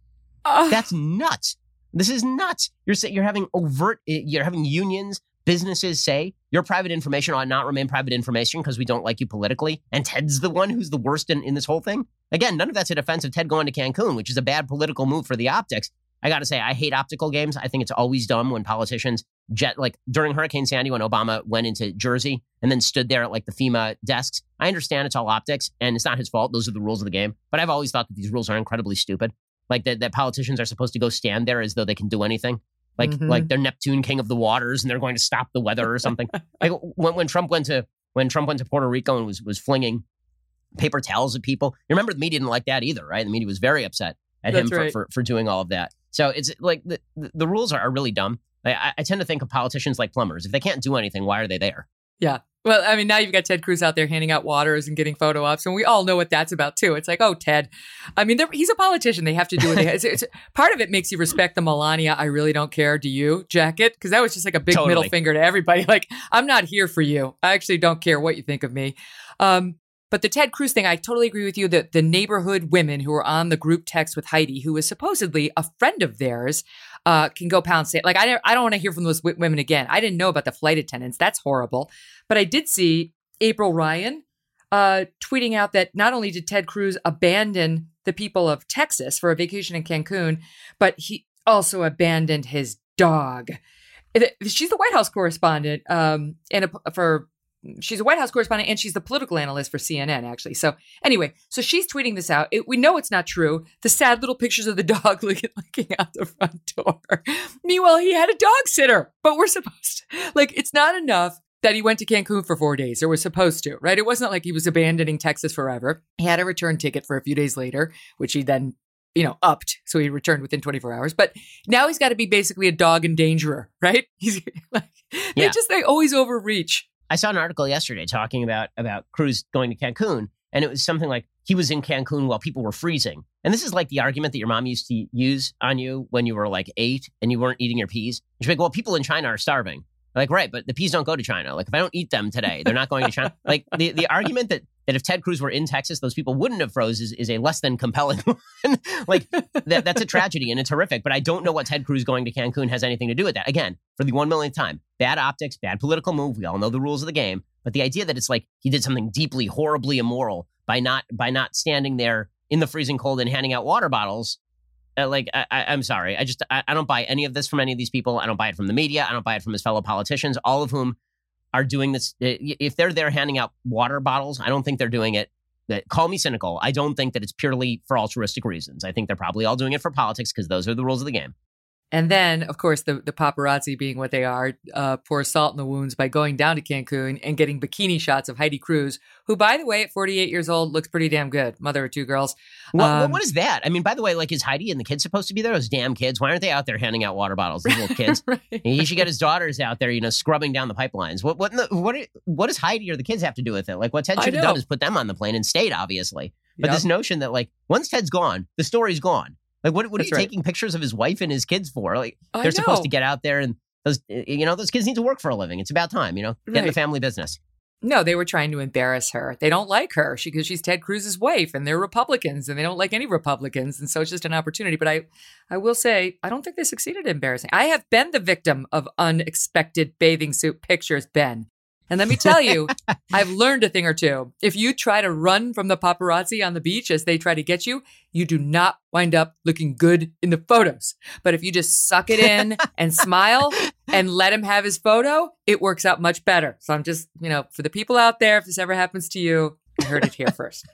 Oh. That's nuts. This is nuts. You're sa- you're having overt. You're having unions, businesses say your private information ought not remain private information because we don't like you politically. And Ted's the one who's the worst in, in this whole thing. Again, none of that's a defense of Ted going to Cancun, which is a bad political move for the optics. I got to say, I hate optical games. I think it's always dumb when politicians jet, like during Hurricane Sandy, when Obama went into Jersey and then stood there at like the FEMA desks. I understand it's all optics and it's not his fault. Those are the rules of the game. But I've always thought that these rules are incredibly stupid. Like that, that politicians are supposed to go stand there as though they can do anything. Like, Mhm. like they're Neptune, king of the waters, and they're going to stop the weather or something. Like when, when Trump went to when Trump went to Puerto Rico and was was flinging paper towels at people. You remember the media didn't like that either, right? The media was very upset at That's him for, right. for for doing all of that. So it's like the the, the rules are, are really dumb. Like, I, I tend to think of politicians like plumbers. If they can't do anything, why are they there? Yeah. Well, I mean, now you've got Ted Cruz out there handing out waters and getting photo ops, and we all know what that's about too. It's like, oh, Ted. I mean, they're- he's a politician. They have to do what they have. It's, it's, part of it makes you respect the Melania, I really don't care, do you, jacket? Because that was just like a big Totally. middle finger to everybody. Like, I'm not here for you. I actually don't care what you think of me. Um, but the Ted Cruz thing, I totally agree with you that the neighborhood women who were on the group text with Heidi, who was supposedly a friend of theirs, uh, can go pound sand. Like, I don't, I don't want to hear from those w- women again. I didn't know about the flight attendants. That's horrible. But I did see April Ryan uh, tweeting out that not only did Ted Cruz abandon the people of Texas for a vacation in Cancun, but he also abandoned his dog. She's the White House correspondent, um, and a, for she's a White House correspondent, and she's the political analyst for C N N, actually. So anyway, so she's tweeting this out. It, we know it's not true. The sad little pictures of the dog looking, looking out the front door. Meanwhile, he had a dog sitter, but we're supposed to, like, it's not enough that he went to Cancun for four days, or was supposed to, right? It wasn't like he was abandoning Texas forever. He had a return ticket for a few days later, which he then, you know, upped. So he returned within twenty-four hours. But now he's got to be basically a dog endangerer, right? He's like, they Yeah. just, they always overreach. I saw an article yesterday talking about about Cruz going to Cancun, and it was something like he was in Cancun while people were freezing. And this is like the argument that your mom used to use on you when you were like eight and you weren't eating your peas. She's like, well, people in China are starving. Like, right, but the peas don't go to China. Like, if I don't eat them today, they're not going to China. Like, the, the argument that, that if Ted Cruz were in Texas, those people wouldn't have froze is, is a less than compelling one. Like, that, that's a tragedy and it's horrific. But I don't know what Ted Cruz going to Cancun has anything to do with that. Again, for the one millionth time, bad optics, bad political move. We all know the rules of the game. But the idea that it's like he did something deeply, horribly immoral by not by not standing there in the freezing cold and handing out water bottles. Uh, like, I, I, I'm sorry. I just, I, I don't buy any of this from any of these people. I don't buy it from the media. I don't buy it from his fellow politicians, all of whom are doing this. If they're there handing out water bottles, I don't think they're doing it. That, call me cynical. I don't think that it's purely for altruistic reasons. I think they're probably all doing it for politics because those are the rules of the game. And then, of course, the, the paparazzi being what they are, uh, pour salt in the wounds by going down to Cancun and getting bikini shots of Heidi Cruz, who, by the way, at forty-eight years old, looks pretty damn good. Mother of two girls. What, Um, what is that? I mean, by the way, like, is Heidi and the kids supposed to be there? Those damn kids. Why aren't they out there handing out water bottles? These little kids. Right. He should get his daughters out there, you know, scrubbing down the pipelines. What what in the, what what does Heidi or the kids have to do with it? Like, what Ted I should have know. done is put them on the plane and stayed, obviously. But Yep. this notion that, like, once Ted's gone, the story's gone. Like, what, what are That's you right. taking pictures of his wife and his kids for? Like, I they're supposed know. to get out there and those, you know, those kids need to work for a living. It's about time, you know, get in the Right. family business. No, they were trying to embarrass her. They don't like her because she's Ted Cruz's wife, and they're Republicans, and they don't like any Republicans, and so it's just an opportunity. But I, I will say, I don't think they succeeded in embarrassing. I have been the victim of unexpected bathing suit pictures, Ben. And let me tell you, I've learned a thing or two. If you try to run from the paparazzi on the beach as they try to get you, you do not wind up looking good in the photos. But if you just suck it in and smile and let him have his photo, it works out much better. So I'm just, you know, for the people out there, if this ever happens to you, I heard it here first.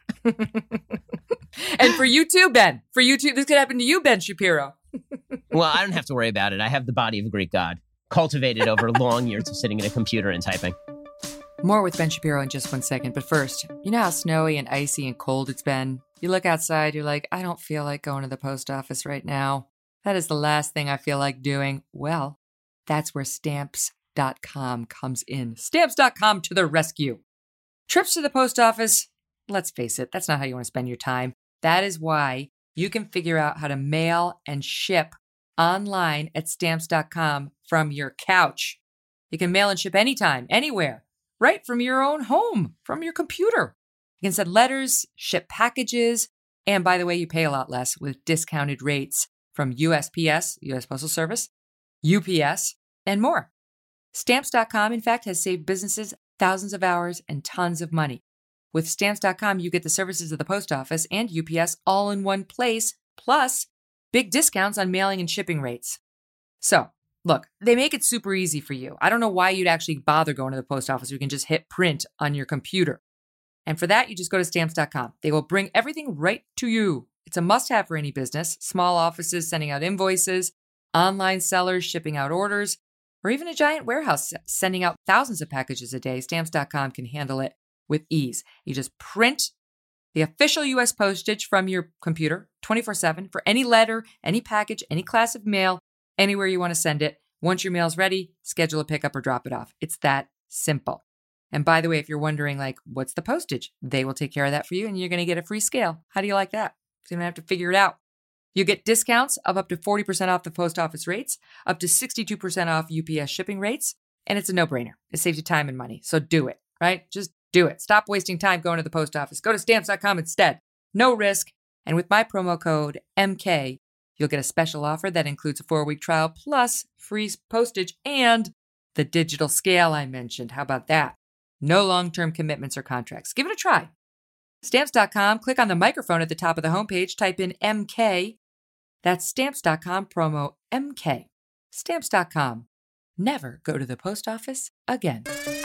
And for you too, Ben. For you too, this could happen to you, Ben Shapiro. Well, I don't have to worry about it. I have the body of a Greek god, cultivated over long years of sitting at a computer and typing. More with Ben Shapiro in just one second. But first, you know how snowy and icy and cold it's been? You look outside, you're like, I don't feel like going to the post office right now. That is the last thing I feel like doing. Well, that's where Stamps dot com comes in. Stamps dot com to the rescue. Trips to the post office, let's face it, that's not how you want to spend your time. That is why you can figure out how to mail and ship online at Stamps dot com from your couch. You can mail and ship anytime, anywhere. Right from your own home, from your computer. You can send letters, ship packages, and by the way, you pay a lot less with discounted rates from U S P S, U S Postal Service, U P S, and more. Stamps dot com, in fact, has saved businesses thousands of hours and tons of money. With Stamps dot com, you get the services of the post office and U P S all in one place, plus big discounts on mailing and shipping rates. So, look, they make it super easy for you. I don't know why you'd actually bother going to the post office. You can just hit print on your computer. And for that, you just go to Stamps dot com. They will bring everything right to you. It's a must-have for any business, small offices sending out invoices, online sellers shipping out orders, or even a giant warehouse sending out thousands of packages a day. Stamps dot com can handle it with ease. You just print the official U S postage from your computer twenty-four seven for any letter, any package, any class of mail, anywhere you want to send it. Once your mail's ready, schedule a pickup or drop it off. It's that simple. And by the way, if you're wondering, like, what's the postage? They will take care of that for you, and you're going to get a free scale. How do you like that? So you don't have to figure it out. You get discounts of up to forty percent off the post office rates, up to sixty-two percent off U P S shipping rates, and it's a no-brainer. It saves you time and money. So do it, right? Just do it. Stop wasting time going to the post office. Go to Stamps dot com instead. No risk. And with my promo code M K, you'll get a special offer that includes a four-week trial plus free postage and the digital scale I mentioned. How about that? No long-term commitments or contracts. Give it a try. Stamps dot com, click on the microphone at the top of the homepage, type in M K. That's Stamps dot com, promo M K. Stamps dot com. Never go to the post office again.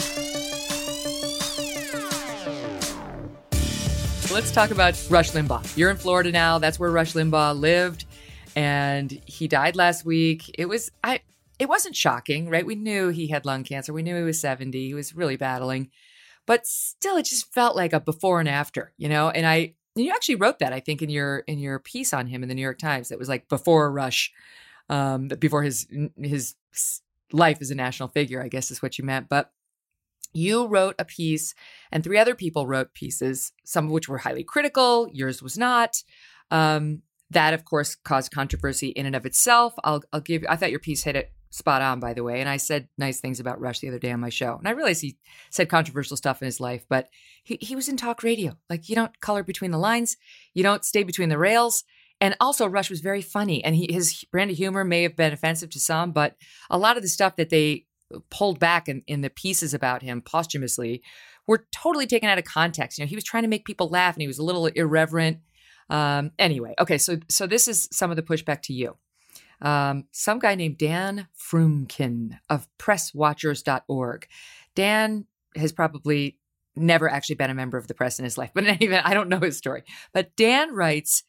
Let's talk about Rush Limbaugh. You're in Florida now. That's where Rush Limbaugh lived. And he died last week. It was, I, it wasn't shocking, right? We knew he had lung cancer. We knew he was seventy. He was really battling. But still, it just felt like a before and after, you know? And I, you actually wrote that, I think, in your in your piece on him in the New York Times. That was like before Rush, um, before his his life as a national figure, I guess is what you meant. But you wrote a piece, and three other people wrote pieces, some of which were highly critical. Yours was not. Um, that, of course, caused controversy in and of itself. I'll, I'll give you, I thought your piece hit it spot on, by the way. And I said nice things about Rush the other day on my show. And I realized he said controversial stuff in his life, but he, he was in talk radio. Like, you don't color between the lines. You don't stay between the rails. And also, Rush was very funny. And he, his brand of humor may have been offensive to some, but a lot of the stuff that they pulled back in, in the pieces about him posthumously were totally taken out of context. You know, he was trying to make people laugh, and he was a little irreverent. Um, anyway, okay, so so this is some of the pushback to you. Um, some guy named Dan Frumkin of press watchers dot org. Dan has probably never actually been a member of the press in his life, but in any event, I don't know his story. But Dan writes,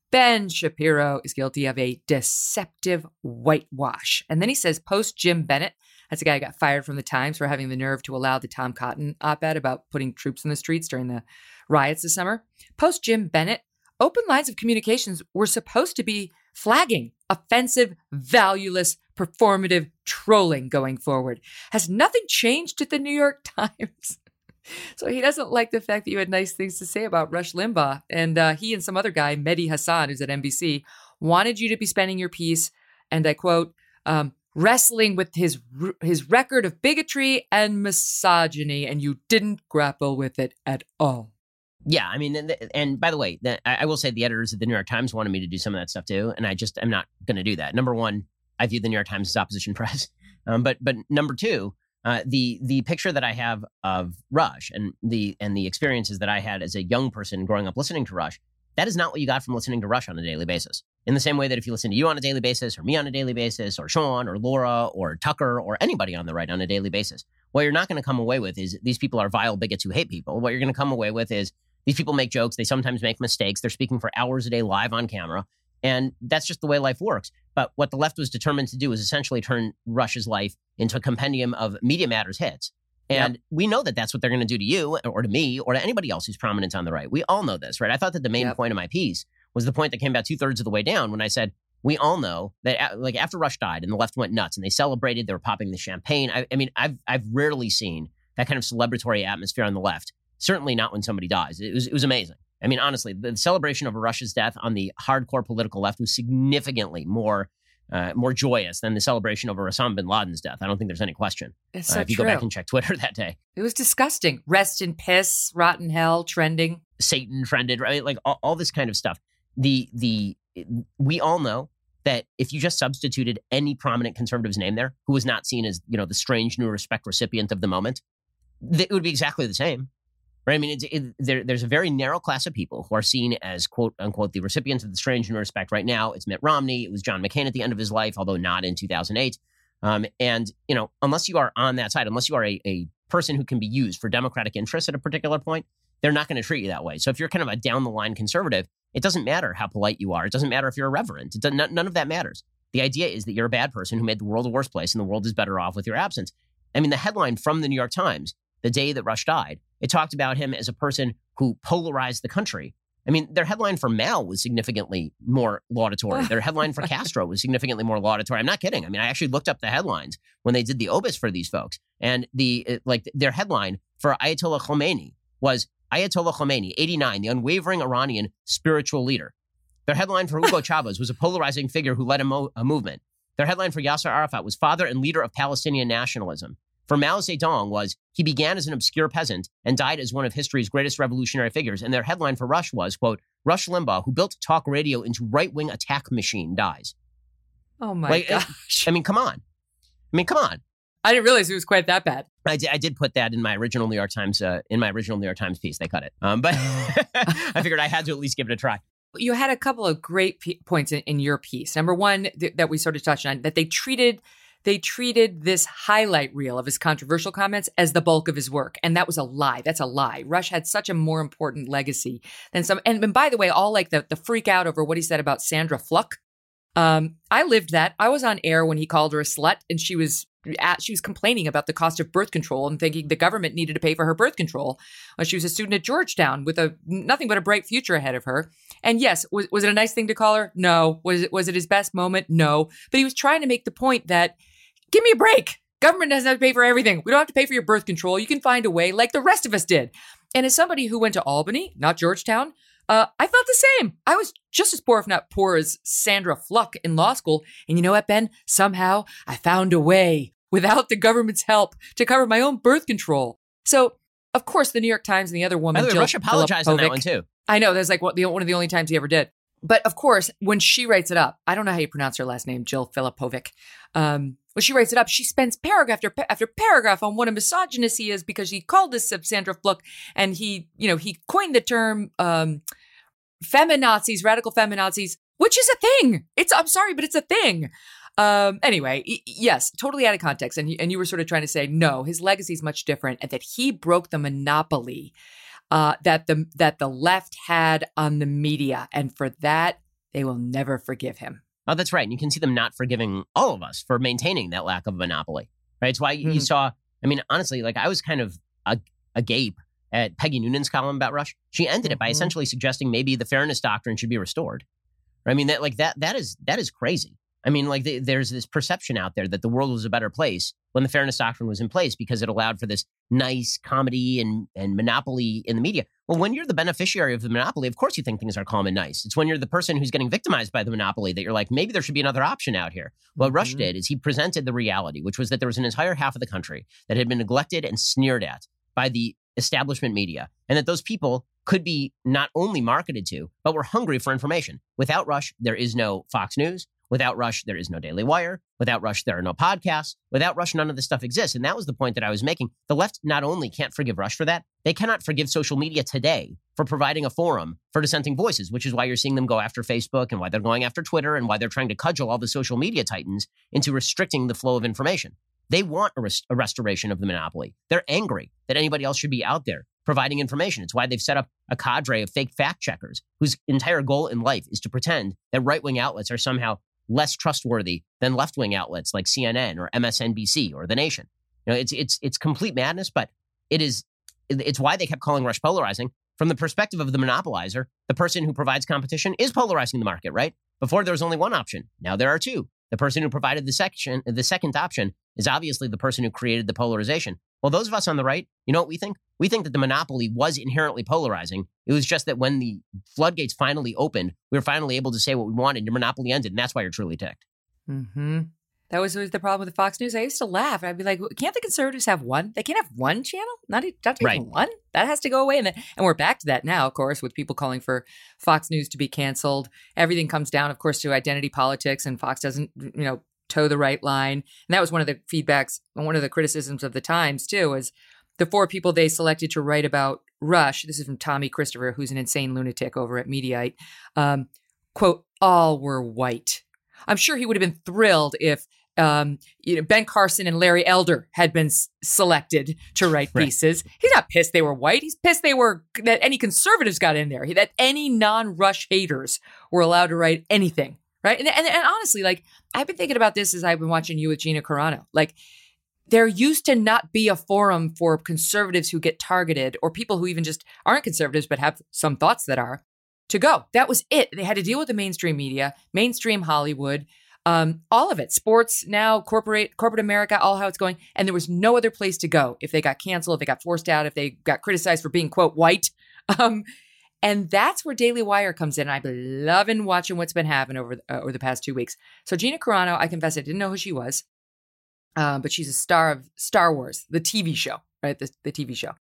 Ben Shapiro is guilty of a deceptive whitewash. And then he says post Jim Bennett, that's a guy who got fired from the Times for having the nerve to allow the Tom Cotton op-ed about putting troops in the streets during the riots this summer. Post Jim Bennett, open lines of communications were supposed to be flagging offensive, valueless, performative trolling going forward. Has nothing changed at the New York Times? So he doesn't like the fact that you had nice things to say about Rush Limbaugh. And uh, he and some other guy, Mehdi Hassan, who's at N B C, wanted you to be spending your piece, and I quote, um, wrestling with his his record of bigotry and misogyny, and you didn't grapple with it at all. Yeah, I mean, and, and by the way, the, I will say the editors of the New York Times wanted me to do some of that stuff too, and I just am not going to do that. Number one, I view the New York Times as opposition press, um, but but number two, uh, the the picture that I have of Rush and the and the experiences that I had as a young person growing up listening to Rush, that is not what you got from listening to Rush on a daily basis. In the same way that if you listen to you on a daily basis, or me on a daily basis, or Sean, or Laura, or Tucker, or anybody on the right on a daily basis, what you're not going to come away with is these people are vile bigots who hate people. What you're going to come away with is these people make jokes. They sometimes make mistakes. They're speaking for hours a day live on camera. And that's just the way life works. But what the left was determined to do is essentially turn Rush's life into a compendium of Media Matters hits. And yep. we know that that's what they're going to do to you or to me or to anybody else who's prominent on the right. We all know this, right? I thought that the main yep. point of my piece was the point that came about two thirds of the way down when I said, we all know that like after Rush died and the left went nuts and they celebrated, they were popping the champagne. I, I mean, I've I've rarely seen that kind of celebratory atmosphere on the left. Certainly not when somebody dies. It was it was amazing. I mean, honestly, the celebration of Rush's death on the hardcore political left was significantly more uh, more joyous than the celebration over Osama bin Laden's death. I don't think there's any question. It's uh, so if you true. go back and check Twitter that day. It was disgusting. Rest in piss, rotten hell, trending. Satan trended, right? Like all, all this kind of stuff. The the we all know that if you just substituted any prominent conservative's name there, who was not seen as, you know, the strange new respect recipient of the moment, it would be exactly the same. Right? I mean, it's, it, there, there's a very narrow class of people who are seen as, quote unquote, the recipients of the strange new respect right now. It's Mitt Romney. It was John McCain at the end of his life, although not in two thousand eight. Um, and, you know, unless you are on that side, unless you are a, a person who can be used for Democratic interests at a particular point, they're not going to treat you that way. So if you're kind of a down the line conservative, it doesn't matter how polite you are. It doesn't matter if you're irreverent. It doesn't, none of that matters. The idea is that you're a bad person who made the world a worse place and the world is better off with your absence. I mean, the headline from the New York Times, the day that Rush died, it talked about him as a person who polarized the country. I mean, their headline for Mao was significantly more laudatory. Their headline for Castro was significantly more laudatory. I'm not kidding. I mean, I actually looked up the headlines when they did the obits for these folks. And the like their headline for Ayatollah Khomeini was Ayatollah Khomeini, eighty-nine, the unwavering Iranian spiritual leader. Their headline for Hugo Chavez was a polarizing figure who led a, mo- a movement. Their headline for Yasser Arafat was father and leader of Palestinian nationalism. For Mao Zedong was, he began as an obscure peasant and died as one of history's greatest revolutionary figures. And their headline for Rush was, quote, Rush Limbaugh, who built talk radio into right-wing attack machine, dies. Oh, my like, gosh. I mean, come on. I mean, come on. I didn't realize it was quite that bad. I did, I did put that in my original New York Times, uh, in my original New York Times piece. They cut it. Um, but I figured I had to at least give it a try. You had a couple of great p- points in, in your piece. Number one, th- that we sort of touched on, that they treated They treated this highlight reel of his controversial comments as the bulk of his work. And that was a lie. That's a lie. Rush had such a more important legacy than some. And, and by the way, all like the, the freak out over what he said about Sandra Fluck. Um, I lived that. I was on air when he called her a slut, and she was at, she was complaining about the cost of birth control and thinking the government needed to pay for her birth control. Uh, she was a student at Georgetown with a nothing but a bright future ahead of her. And yes, was, was it a nice thing to call her? No. Was it was it his best moment? No. But he was trying to make the point that, give me a break. Government doesn't have to pay for everything. We don't have to pay for your birth control. You can find a way like the rest of us did. And as somebody who went to Albany, not Georgetown, uh, I felt the same. I was just as poor, if not poor, as Sandra Fluck in law school. And you know what, Ben? Somehow I found a way without the government's help to cover my own birth control. So, of course, the New York Times and the other woman, By the way, Jill Rush apologized on that one, too. I know. That's like one of the only times he ever did. But of course, when she writes it up, I don't know how you pronounce her last name, Jill Filipovic. Um, when she writes it up, she spends paragraph after, after paragraph on what a misogynist he is because he called this Sandra Fluck and he, you know, he coined the term um, feminazis, radical feminazis, which is a thing. It's I'm sorry, but it's a thing. Um, anyway, y- yes, totally out of context. And, and you were sort of trying to say, no, his legacy is much different and that he broke the monopoly Uh, that the that the left had on the media, and for that they will never forgive him. Oh, that's right. And you can see them not forgiving all of us for maintaining that lack of monopoly, right? It's why mm. you saw, I mean, honestly, like I was kind of a, agape at Peggy Noonan's column about Rush. She ended mm-hmm. it by essentially suggesting maybe the fairness doctrine should be restored. I mean, that like that that is that is crazy. I mean, like the, there's this perception out there that the world was a better place when the fairness doctrine was in place because it allowed for this nice comedy and, and monopoly in the media. Well, when you're the beneficiary of the monopoly, of course you think things are calm and nice. It's when you're the person who's getting victimized by the monopoly that you're like, maybe there should be another option out here. What mm-hmm. Rush did is he presented the reality, which was that there was an entire half of the country that had been neglected and sneered at by the establishment media, and that those people could be not only marketed to, but were hungry for information. Without Rush, there is no Fox News. Without Rush, there is no Daily Wire. Without Rush, there are no podcasts. Without Rush, none of this stuff exists. And that was the point that I was making. The left not only can't forgive Rush for that, they cannot forgive social media today for providing a forum for dissenting voices, which is why you're seeing them go after Facebook and why they're going after Twitter and why they're trying to cudgel all the social media titans into restricting the flow of information. They want a, rest- a restoration of the monopoly. They're angry that anybody else should be out there providing information. It's why they've set up a cadre of fake fact checkers whose entire goal in life is to pretend that right-wing outlets are somehow less trustworthy than left-wing outlets like C N N or M S N B C or The Nation. You know, it's it's it's complete madness, but it is it's why they kept calling Rush polarizing. From the perspective of the monopolizer, the person who provides competition is polarizing the market, right? Before there was only one option. Now there are two. The person who provided the section, the second option is obviously the person who created the polarization. Well, those of us on the right, you know what we think? We think that the monopoly was inherently polarizing. It was just that when the floodgates finally opened, we were finally able to say what we wanted. Your monopoly ended, and that's why you're truly ticked. Mm-hmm. That was always the problem with the Fox News. I used to laugh. I'd be like, can't the conservatives have one? They can't have one channel? Not, not even right. one? That has to go away. And, then, and we're back to that now, of course, with people calling for Fox News to be canceled. Everything comes down, of course, to identity politics, and Fox doesn't, you know, toe the right line. And that was one of the feedbacks, one of the criticisms of the Times, too, was the four people they selected to write about Rush. This is from Tommy Christopher, who's an insane lunatic over at Mediaite. Um, quote, all were white. I'm sure he would have been thrilled if um, you know, Ben Carson and Larry Elder had been s- selected to write right. pieces. He's not pissed they were white. He's pissed they were that any conservatives got in there, that any non-Rush haters were allowed to write anything. Right. And, and and honestly, like, I've been thinking about this as I've been watching you with Gina Carano. Like, there used to not be a forum for conservatives who get targeted or people who even just aren't conservatives but have some thoughts that are to go. That was it. They had to deal with the mainstream media, mainstream Hollywood, um, all of it. Sports now, corporate, corporate America, all how it's going. And there was no other place to go if they got canceled, if they got forced out, if they got criticized for being, quote, white. Um And that's where Daily Wire comes in. I've been loving watching what's been happening over, uh, over the past two weeks. So Gina Carano, I confess I didn't know who she was, uh, but she's a star of Star Wars, the T V show, right? The, the T V show.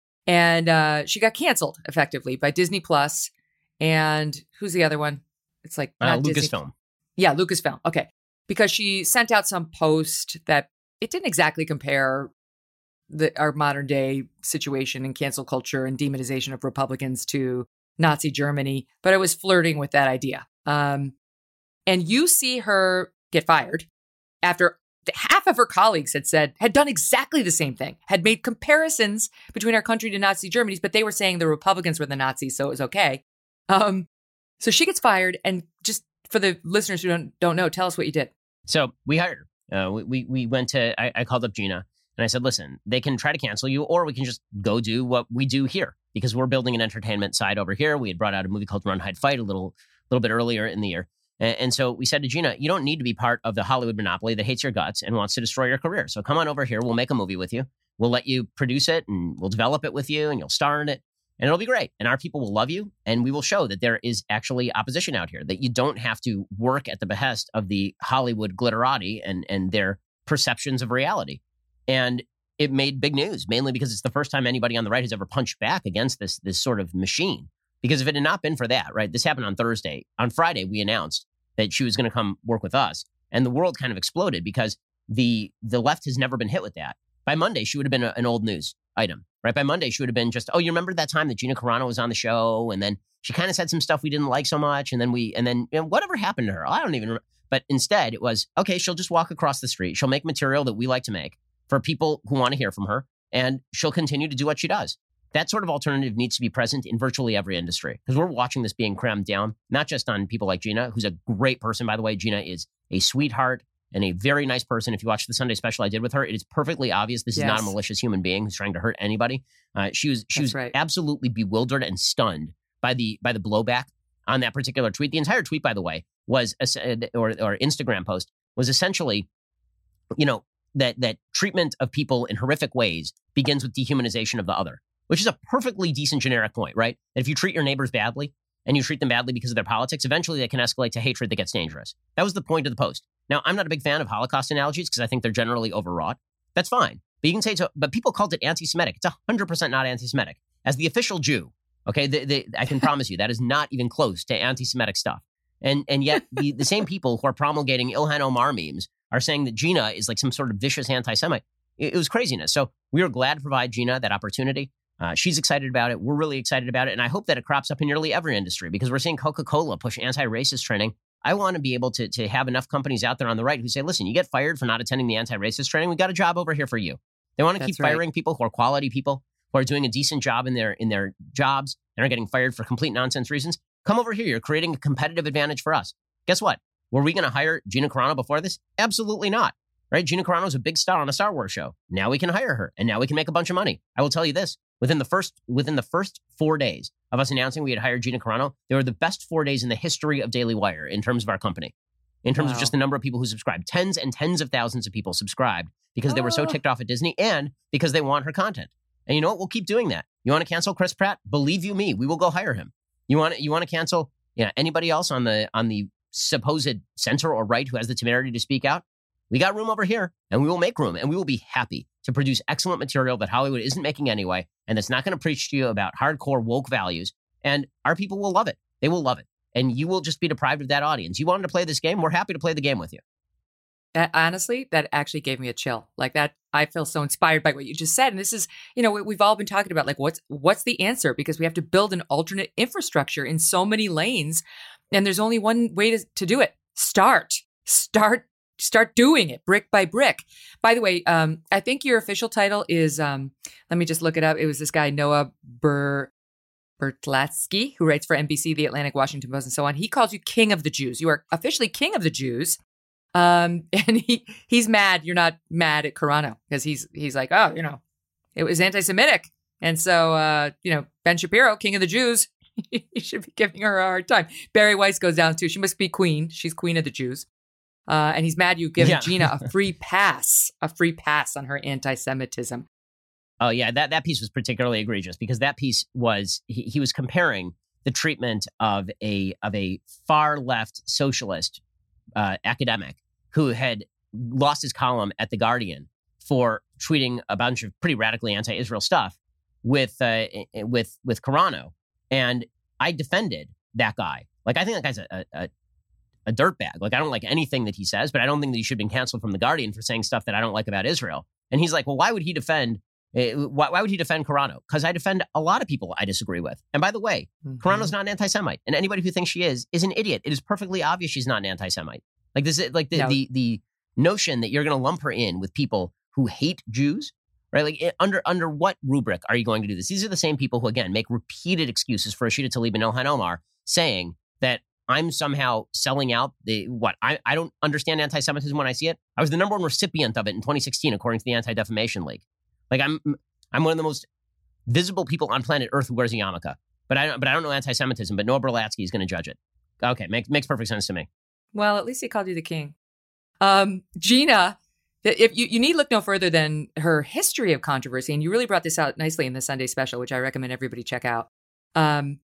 And uh, she got canceled, effectively, by Disney Plus. And who's the other one? It's like uh, not Lucasfilm. Disney. Yeah, Lucasfilm. Okay. Because she sent out some post that it didn't exactly compare The, our modern day situation in cancel culture and demonization of Republicans to Nazi Germany, but I was flirting with that idea. Um, and you see her get fired after half of her colleagues had said, had done exactly the same thing, had made comparisons between our country to Nazi Germany's, but they were saying the Republicans were the Nazis, so it was okay. Um, so she gets fired. And just for the listeners who don't, don't know, tell us what you did. So we hired her. Uh, we, we, we went to, I, I called up Gina. And I said, listen, they can try to cancel you, or we can just go do what we do here, because we're building an entertainment side over here. We had brought out a movie called Run, Hide, Fight a little little bit earlier in the year. And, and so we said to Gina, you don't need to be part of the Hollywood monopoly that hates your guts and wants to destroy your career. So come on over here. We'll make a movie with you. We'll let you produce it, and we'll develop it with you, and you'll star in it. And it'll be great. And our people will love you. And we will show that there is actually opposition out here, that you don't have to work at the behest of the Hollywood glitterati and, and their perceptions of reality. And it made big news, mainly because it's the first time anybody on the right has ever punched back against this, this sort of machine. Because if it had not been for that, right, this happened on Thursday. On Friday, we announced that she was going to come work with us. And the world kind of exploded because the the left has never been hit with that. By Monday, she would have been a, an old news item, right? By Monday, she would have been just, oh, you remember that time that Gina Carano was on the show? And then she kind of said some stuff we didn't like so much. And then we, and then you know, whatever happened to her? I don't even remember. But instead, it was, okay, she'll just walk across the street. She'll make material that we like to make for people who want to hear from her, and she'll continue to do what she does. that sort of alternative needs to be present in virtually every industry because we're watching this being crammed down, not just on people like Gina, who's a great person, by the way. Gina is a sweetheart and a very nice person. If you watch the Sunday special I did with her, it is perfectly obvious this yes. is not a malicious human being who's trying to hurt anybody. Uh, she was she That's was right. absolutely bewildered and stunned by the by the blowback on that particular tweet. The entire tweet, by the way, was or or Instagram post was essentially, you know, that that treatment of people in horrific ways begins with dehumanization of the other, which is a perfectly decent generic point, right? That if you treat your neighbors badly and you treat them badly because of their politics, eventually they can escalate to hatred that gets dangerous. That was the point of the post. Now, I'm not a big fan of Holocaust analogies because I think they're generally overwrought. That's fine. But you can say so, but people called it anti-Semitic. It's one hundred percent not anti-Semitic. As the official Jew, okay, the, the, I can promise you that is not even close to anti-Semitic stuff. And and yet the, the same people who are promulgating Ilhan Omar memes are saying that Gina is like some sort of vicious anti-Semite. It, it was craziness. So we are glad to provide Gina that opportunity. Uh, she's excited about it. We're really excited about it. And I hope that it crops up in nearly every industry because we're seeing Coca-Cola push anti-racist training. I want to be able to, to have enough companies out there on the right who say, listen, you get fired for not attending the anti-racist training. We got a job over here for you. They want to keep right. firing people who are quality people, who are doing a decent job in their in their jobs and are getting fired for complete nonsense reasons. Come over here. You're creating a competitive advantage for us. Guess what? Were we going to hire Gina Carano before this? Absolutely not. Right? Gina Carano is a big star on a Star Wars show. Now we can hire her, and now we can make a bunch of money. I will tell you this: within the first within the first four days of us announcing we had hired Gina Carano, they were the best four days in the history of Daily Wire in terms of our company, in terms wow. of just the number of people who subscribed. Tens and tens of thousands of people subscribed because they were so ticked off at Disney and because they want her content. And you know what? We'll keep doing that. You want to cancel Chris Pratt? Believe you me, we will go hire him. You want you want to cancel yeah anybody else on the on the supposed center or right who has the temerity to speak out? We got room over here, and we will make room, and we will be happy to produce excellent material that Hollywood isn't making anyway, and that's not going to preach to you about hardcore woke values. And our people will love it. They will love it. And you will just be deprived of that audience. You wanted to play this game? We're happy to play the game with you. That, honestly, that actually gave me a chill. Like that, I feel so inspired by what you just said. And this is, you know, we've all been talking about, like, what's what's the answer? Because we have to build an alternate infrastructure in so many lanes, and there's only one way to, to do it. Start. Start. Start doing it brick by brick. By the way, um, I think your official title is, um, let me just look it up. It was this guy, Noah Ber- Bertlatsky, who writes for N B C, The Atlantic, Washington Post, and so on. He calls you King of the Jews. You are officially King of the Jews. Um, and he he's mad. You're not mad at Carano because he's he's like, oh, you know, it was anti-Semitic. And so, uh, you know, Ben Shapiro, King of the Jews, he should be giving her a hard time. Barry Weiss goes down too. She must be queen. She's queen of the Jews. Uh, and he's mad you giving yeah. Gina a free pass, a free pass on her anti-Semitism. Oh, yeah, that, that piece was particularly egregious because that piece was, he, he was comparing the treatment of a of a far left socialist uh, academic who had lost his column at The Guardian for tweeting a bunch of pretty radically anti-Israel stuff with uh, with with Carano. And I defended that guy. Like, I think that guy's a, a, a a dirtbag. Like, I don't like anything that he says, but I don't think that he should have been canceled from The Guardian for saying stuff that I don't like about Israel. And he's like, well, why would he defend, uh, why, why would he defend Carano? Because I defend a lot of people I disagree with. And by the way, mm-hmm. Carano's not an anti-Semite. And anybody who thinks she is, is an idiot. It is perfectly obvious she's not an anti-Semite. Like this, is like the, no. the, the notion that you're going to lump her in with people who hate Jews, right? Like it, under, under what rubric are you going to do this? These are the same people who, again, make repeated excuses for Rashida Tlaib and Ilhan Omar saying that I'm somehow selling out the, what, I, I don't understand anti-Semitism when I see it. I was the number one recipient of it in twenty sixteen, according to the Anti-Defamation League. Like I'm I'm one of the most visible people on planet Earth who wears a yarmulke. But I don't, but I don't know anti-Semitism, but Noah Berlatsky is going to judge it. Okay, makes makes perfect sense to me. Well, at least he called you the king. Um, Gina, if you, you need look no further than her history of controversy, and you really brought this out nicely in the Sunday special, which I recommend everybody check out. Um,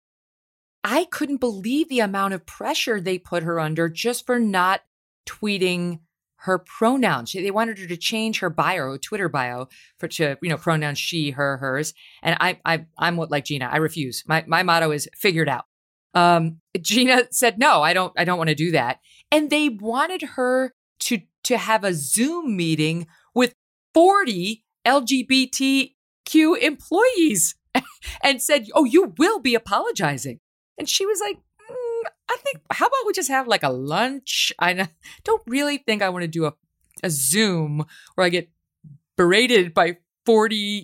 I couldn't believe the amount of pressure they put her under just for not tweeting her pronouns. They wanted her to change her bio, her Twitter bio, for to you know pronouns she, her, hers. And I, I, I'm what like Gina. I refuse. My my motto is figure it out. Um, Gina said no. I don't. I don't want to do that. And they wanted her to to have a Zoom meeting with forty L G B T Q employees, and said, "Oh, you will be apologizing." And she was like, mm, I think, how about we just have like a lunch? I don't really think I want to do a, a Zoom where I get berated by forty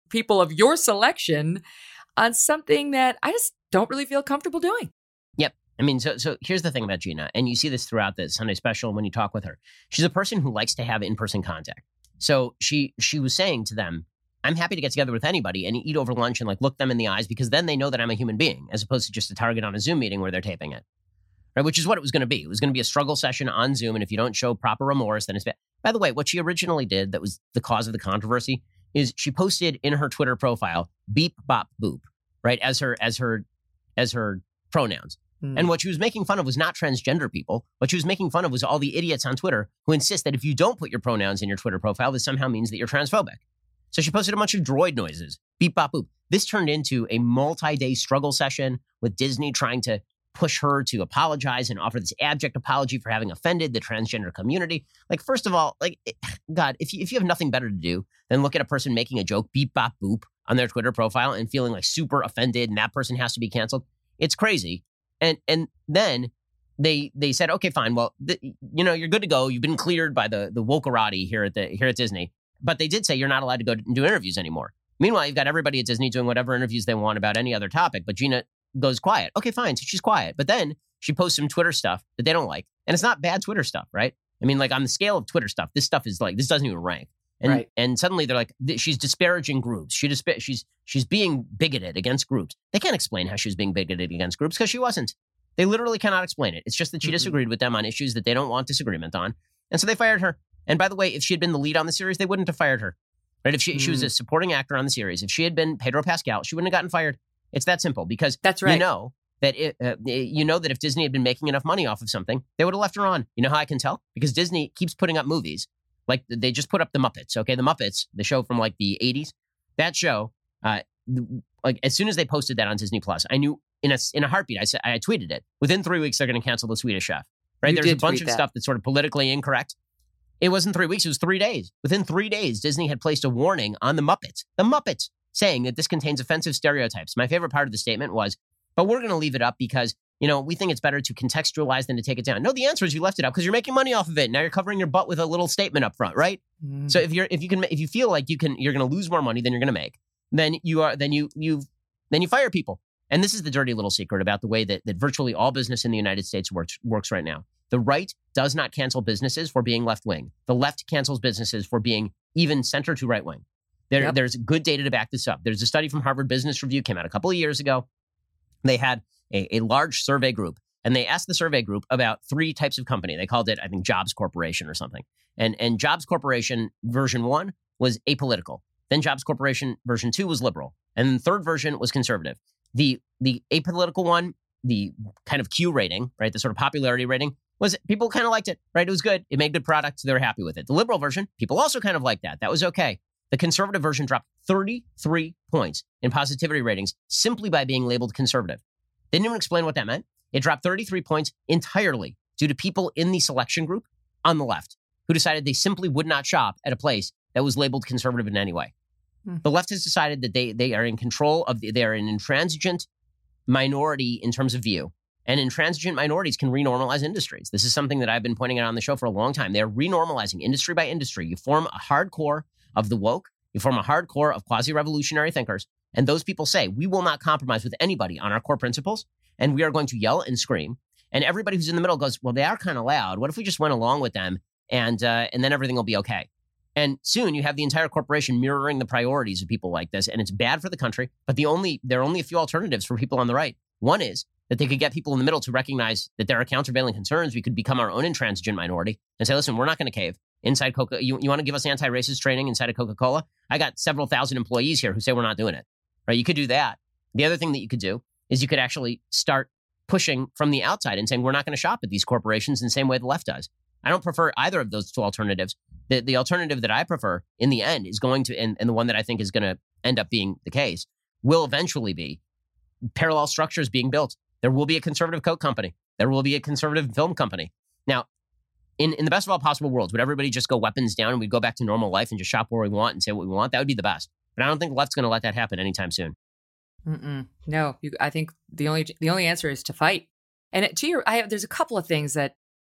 people of your selection on something that I just don't really feel comfortable doing. Yep. I mean, so so here's the thing about Gina, and you see this throughout the Sunday special when you talk with her. She's a person who likes to have in-person contact. So she she was saying to them, I'm happy to get together with anybody and eat over lunch and like look them in the eyes because then they know that I'm a human being as opposed to just a target on a Zoom meeting where they're taping it. Right? Which is what it was going to be. It was going to be a struggle session on Zoom. And if you don't show proper remorse, then it's bad. By the way, what she originally did that was the cause of the controversy is she posted in her Twitter profile, beep, bop, boop, right? As her, as her, as her pronouns. Mm. And what she was making fun of was not transgender people. What she was making fun of was all the idiots on Twitter who insist that if you don't put your pronouns in your Twitter profile, this somehow means that you're transphobic. So she posted a bunch of droid noises, beep, bop, boop. This turned into a multi-day struggle session with Disney trying to push her to apologize and offer this abject apology for having offended the transgender community. Like, first of all, like, God, if you, if you have nothing better to do than look at a person making a joke, beep, bop, boop, on their Twitter profile and feeling like super offended and that person has to be canceled, it's crazy. And and then they they said, okay, fine. Well, th- you know, you're good to go. You've been cleared by the the wokerati here at the here at Disney. But they did say you're not allowed to go and do interviews anymore. Meanwhile, you've got everybody at Disney doing whatever interviews they want about any other topic. But Gina goes quiet. Okay, fine. So she's quiet. But then she posts some Twitter stuff that they don't like. And it's not bad Twitter stuff, right? I mean, like on the scale of Twitter stuff, this stuff is like, this doesn't even rank. And right. and suddenly they're like, she's disparaging groups. She dispa- she's she's being bigoted against groups. They can't explain how she was being bigoted against groups because she wasn't. They literally cannot explain it. It's just that she mm-hmm. disagreed with them on issues that they don't want disagreement on. And so they fired her. And by the way, if she had been the lead on the series, they wouldn't have fired her. Right? If she, mm. she was a supporting actor on the series, if she had been Pedro Pascal, she wouldn't have gotten fired. It's that simple because that's right. you know that it, uh, you know that if Disney had been making enough money off of something, they would have left her on. You know how I can tell? Because Disney keeps putting up movies. Like they just put up The Muppets. Okay, The Muppets, the show from like the eighties. That show, uh, like as soon as they posted that on Disney Plus, I knew in a in a heartbeat. I said I tweeted it. Within three weeks, they're going to cancel The Swedish Chef. Right? You There's a bunch tweet of that. stuff that's sort of politically incorrect. It wasn't three weeks. It was three days. Within three days, Disney had placed a warning on The Muppets. The Muppets, saying that this contains offensive stereotypes. My favorite part of the statement was, but we're going to leave it up because, you know, we think it's better to contextualize than to take it down. No, the answer is you left it up because you're making money off of it. Now you're covering your butt with a little statement up front, right? Mm. So if you're if you can if you feel like you can you're going to lose more money than you're going to make, then you are then you you then you fire people. And this is the dirty little secret about the way that, that virtually all business in the United States works works right now. The right does not cancel businesses for being left-wing. The left cancels businesses for being even center to right-wing. There, yep. There's good data to back this up. There's a study from Harvard Business Review, came out a couple of years ago. They had a, a large survey group, and they asked the survey group about three types of company. They called it, I think, Jobs Corporation or something. And, and Jobs Corporation version one was apolitical. Then Jobs Corporation version two was liberal. And then the third version was conservative. The, the apolitical one, the kind of Q rating, right, the sort of popularity rating, was people kind of liked it, right? It was good. It made good products. They were happy with it. The liberal version, people also kind of liked that. That was okay. The conservative version dropped thirty-three points in positivity ratings simply by being labeled conservative. They didn't even explain what that meant. It dropped thirty-three points entirely due to people in the selection group on the left who decided they simply would not shop at a place that was labeled conservative in any way. Hmm. The left has decided that they they are in control of, the, they are an intransigent minority in terms of view. And intransigent minorities can renormalize industries. This is something that I've been pointing out on the show for a long time. They're renormalizing industry by industry. You form a hardcore of the woke. You form a hardcore of quasi-revolutionary thinkers. And those people say, we will not compromise with anybody on our core principles. And we are going to yell and scream. And everybody who's in the middle goes, well, they are kind of loud. What if we just went along with them and uh, and then everything will be okay? And soon you have the entire corporation mirroring the priorities of people like this. And it's bad for the country. But the only there are only a few alternatives for people on the right. One is that they could get people in the middle to recognize that there are countervailing concerns. We could become our own intransigent minority and say, listen, we're not going to cave. Inside Coca, you, you want to give us anti-racist training inside of Coca-Cola? I got several thousand employees here who say we're not doing it. Right? You could do that. The other thing that you could do is you could actually start pushing from the outside and saying, we're not going to shop at these corporations in the same way the left does. I don't prefer either of those two alternatives. The, the alternative that I prefer in the end is going to, and, and the one that I think is going to end up being the case, will eventually be parallel structures being built. There will be a conservative Coke company. There will be a conservative film company. Now, in, in the best of all possible worlds, would everybody just go weapons down and we'd go back to normal life and just shop where we want and say what we want? That would be the best. But I don't think the left's going to let that happen anytime soon. Mm-mm. No, you, I think the only the only answer is to fight. And it, to your, I have, there's a couple of things that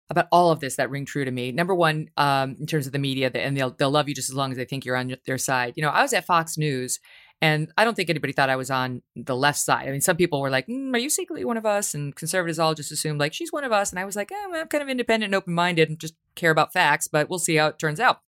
about all of this that ring true to me. Number one, um, in terms of the media, and they'll they'll love you just as long as they think you're on their side. You know, I was at Fox News, and I don't think anybody thought I was on the left side. I mean, some people were like, mm, "Are you secretly one of us?" And conservatives all just assumed like she's one of us. And I was like, eh, I'm kind of independent and open-minded and just care about facts, but we'll see how it turns out.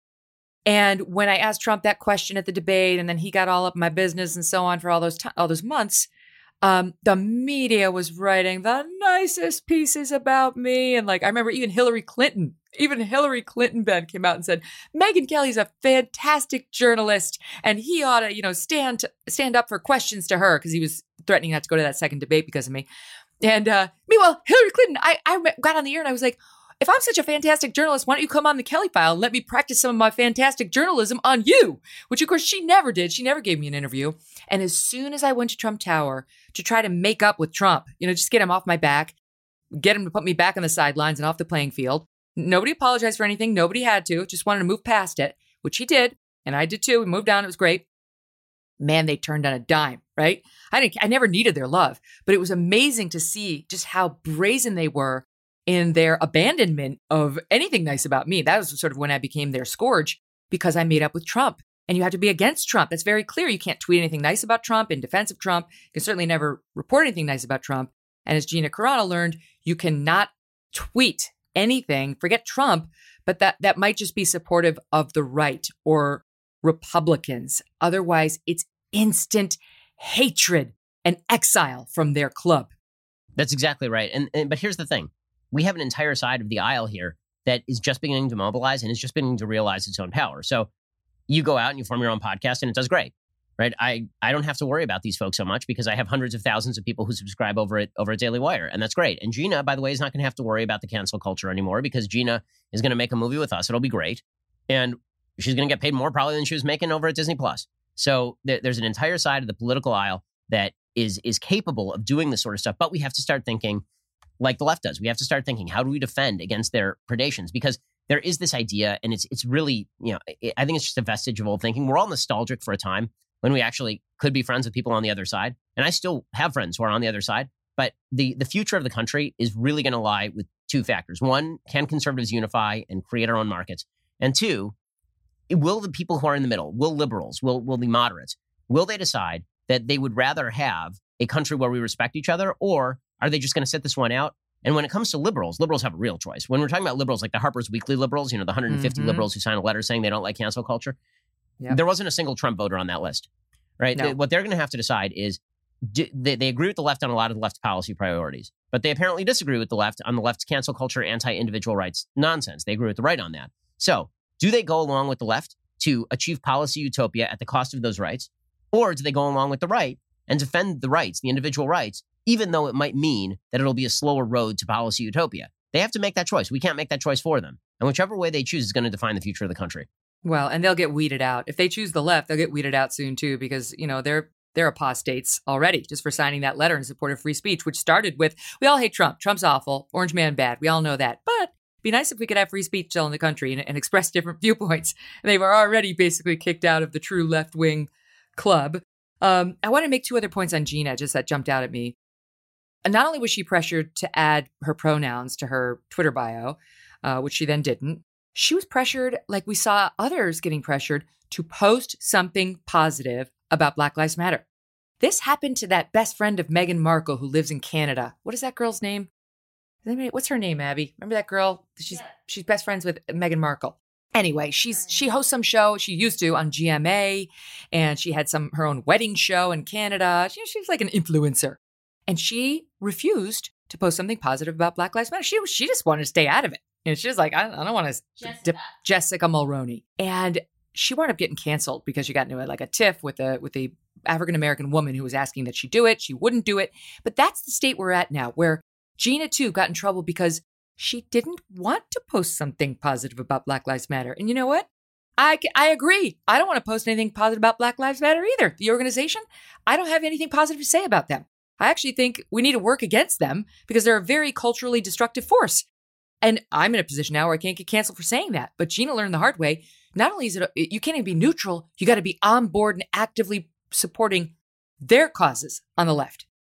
And when I asked Trump that question at the debate, and then he got all up in my business and so on for all those t- all those months, um, the media was writing the nicest pieces about me. And like, I remember even Hillary Clinton, even Hillary Clinton, Ben, came out and said, Megyn Kelly's a fantastic journalist and he ought to, you know, stand, stand up for questions to her, because he was threatening not to go to that second debate because of me. And uh, meanwhile, Hillary Clinton, I, I got on the air and I was like, if I'm such a fantastic journalist, why don't you come on the Kelly File and let me practice some of my fantastic journalism on you? Which, of course, she never did. She never gave me an interview. And as soon as I went to Trump Tower to try to make up with Trump, you know, just get him off my back, get him to put me back on the sidelines and off the playing field, nobody apologized for anything. Nobody had to. Just wanted to move past it, which he did. And I did too. We moved on. It was great. Man, they turned on a dime, right? I didn't, I never needed their love, but it was amazing to see just how brazen they were in their abandonment of anything nice about me. That was sort of when I became their scourge, because I made up with Trump. And you have to be against Trump. That's very clear. You can't tweet anything nice about Trump in defense of Trump. You can certainly never report anything nice about Trump. And as Gina Carano learned, you cannot tweet anything, forget Trump, but that, that might just be supportive of the right or Republicans. Otherwise, it's instant hatred and exile from their club. That's exactly right. And, and but here's the thing. We have an entire side of the aisle here that is just beginning to mobilize and is just beginning to realize its own power. So you go out and you form your own podcast and it does great, right? I, I don't have to worry about these folks so much because I have hundreds of thousands of people who subscribe over at, over at Daily Wire, and that's great. And Gina, by the way, is not going to have to worry about the cancel culture anymore because Gina is going to make a movie with us. It'll be great. And she's going to get paid more probably than she was making over at Disney Plus. So there, there's an entire side of the political aisle that is is capable of doing this sort of stuff. But we have to start thinking like the left does. We have to start thinking, how do we defend against their predations? Because there is this idea, and it's it's really, you know, it, I think it's just a vestige of old thinking. We're all nostalgic for a time when we actually could be friends with people on the other side. And I still have friends who are on the other side. But the, the future of the country is really going to lie with two factors. One, can conservatives unify and create our own markets? And two, will the people who are in the middle, will liberals, will, will the moderates, will they decide that they would rather have a country where we respect each other, or are they just going to sit this one out? And when it comes to liberals, liberals have a real choice. When we're talking about liberals, like the Harper's Weekly liberals, you know, the one hundred fifty mm-hmm. liberals who signed a letter saying they don't like cancel culture, yep. there wasn't a single Trump voter on that list, right? No. They, what they're going to have to decide is, do, they, they agree with the left on a lot of the left's policy priorities, but they apparently disagree with the left on the left's cancel culture, anti-individual rights nonsense. They agree with the right on that. So do they go along with the left to achieve policy utopia at the cost of those rights? Or do they go along with the right and defend the rights, the individual rights, even though it might mean that it'll be a slower road to policy utopia? They have to make that choice. We can't make that choice for them. And whichever way they choose is going to define the future of the country. Well, and they'll get weeded out. If they choose the left, they'll get weeded out soon, too, because, you know, they're they're apostates already just for signing that letter in support of free speech, which started with, we all hate Trump. Trump's awful. Orange man bad. We all know that. But it'd be nice if we could have free speech still in the country and, and express different viewpoints. And they were already basically kicked out of the true left-wing club. Um, I want to make two other points on Gina, just that jumped out at me. And not only was she pressured to add her pronouns to her Twitter bio, uh, which she then didn't, she was pressured, like we saw others getting pressured, to post something positive about Black Lives Matter. This happened to that best friend of Meghan Markle who lives in Canada. What is that girl's name? What's her name, Abby? Remember that girl? She's yeah. she's best friends with Meghan Markle. Anyway, she's she hosts some show. She used to on G M A, and she had some her own wedding show in Canada. She, she was like an influencer, and she refused to post something positive about Black Lives Matter. She she just wanted to stay out of it, and she was like, I, I don't want to. Jessica. Dip, Jessica Mulroney, and she wound up getting canceled because she got into like a tiff with a with a African American woman who was asking that she do it. She wouldn't do it, but that's the state we're at now, where Gina too got in trouble because she didn't want to post something positive about Black Lives Matter. And you know what? I, I agree. I don't want to post anything positive about Black Lives Matter either. The organization, I don't have anything positive to say about them. I actually think we need to work against them because they're a very culturally destructive force. And I'm in a position now where I can't get canceled for saying that. But Gina learned the hard way. Not only is it, a, you can't even be neutral, you got to be on board and actively supporting their causes on the left.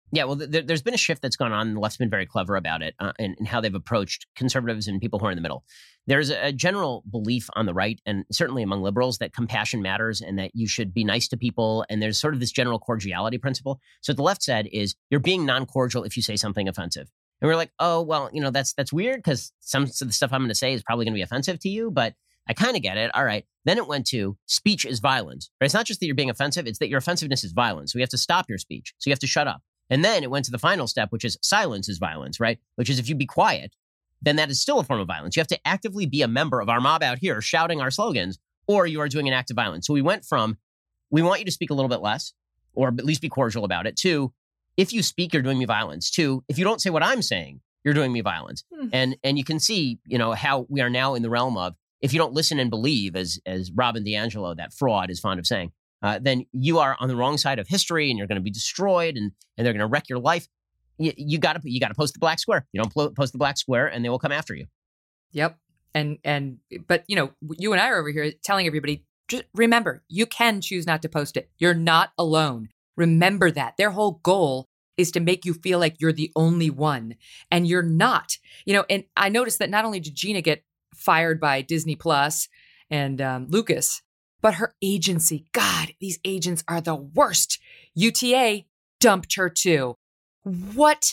Yeah, well, th- there's been a shift that's gone on. The left's been very clever about it uh, and, and how they've approached conservatives and people who are in the middle. There's a, a general belief on the right, and certainly among liberals, that compassion matters and that you should be nice to people. And there's sort of this general cordiality principle. So what the left said is, you're being non-cordial if you say something offensive. And we're like, oh, well, you know, that's that's weird because some of the stuff I'm going to say is probably going to be offensive to you, but I kind of get it. All right. Then it went to speech is violence. Right? It's not just that you're being offensive, it's that your offensiveness is violence. So we have to stop your speech. So you have to shut up. And then it went to the final step, which is silence is violence, right? Which is if you be quiet, then that is still a form of violence. You have to actively be a member of our mob out here shouting our slogans, or you are doing an act of violence. So we went from, we want you to speak a little bit less, or at least be cordial about it, to, if you speak, you're doing me violence, to, if you don't say what I'm saying, you're doing me violence. Hmm. And and you can see, you know, how we are now in the realm of, if you don't listen and believe, as as Robin DiAngelo, that fraud, is fond of saying, Uh, then you are on the wrong side of history and you're going to be destroyed and, and they're going to wreck your life. You, you got to you got to post the black square. You don't pl- post the black square and they will come after you. Yep. And, and, but, you know, you and I are over here telling everybody, just remember, you can choose not to post it. You're not alone. Remember that. Their whole goal is to make you feel like you're the only one, and you're not. You know, and I noticed that not only did Gina get fired by Disney Plus and um, Lucas, but her agency, God, these agents are the worst. U T A dumped her too. What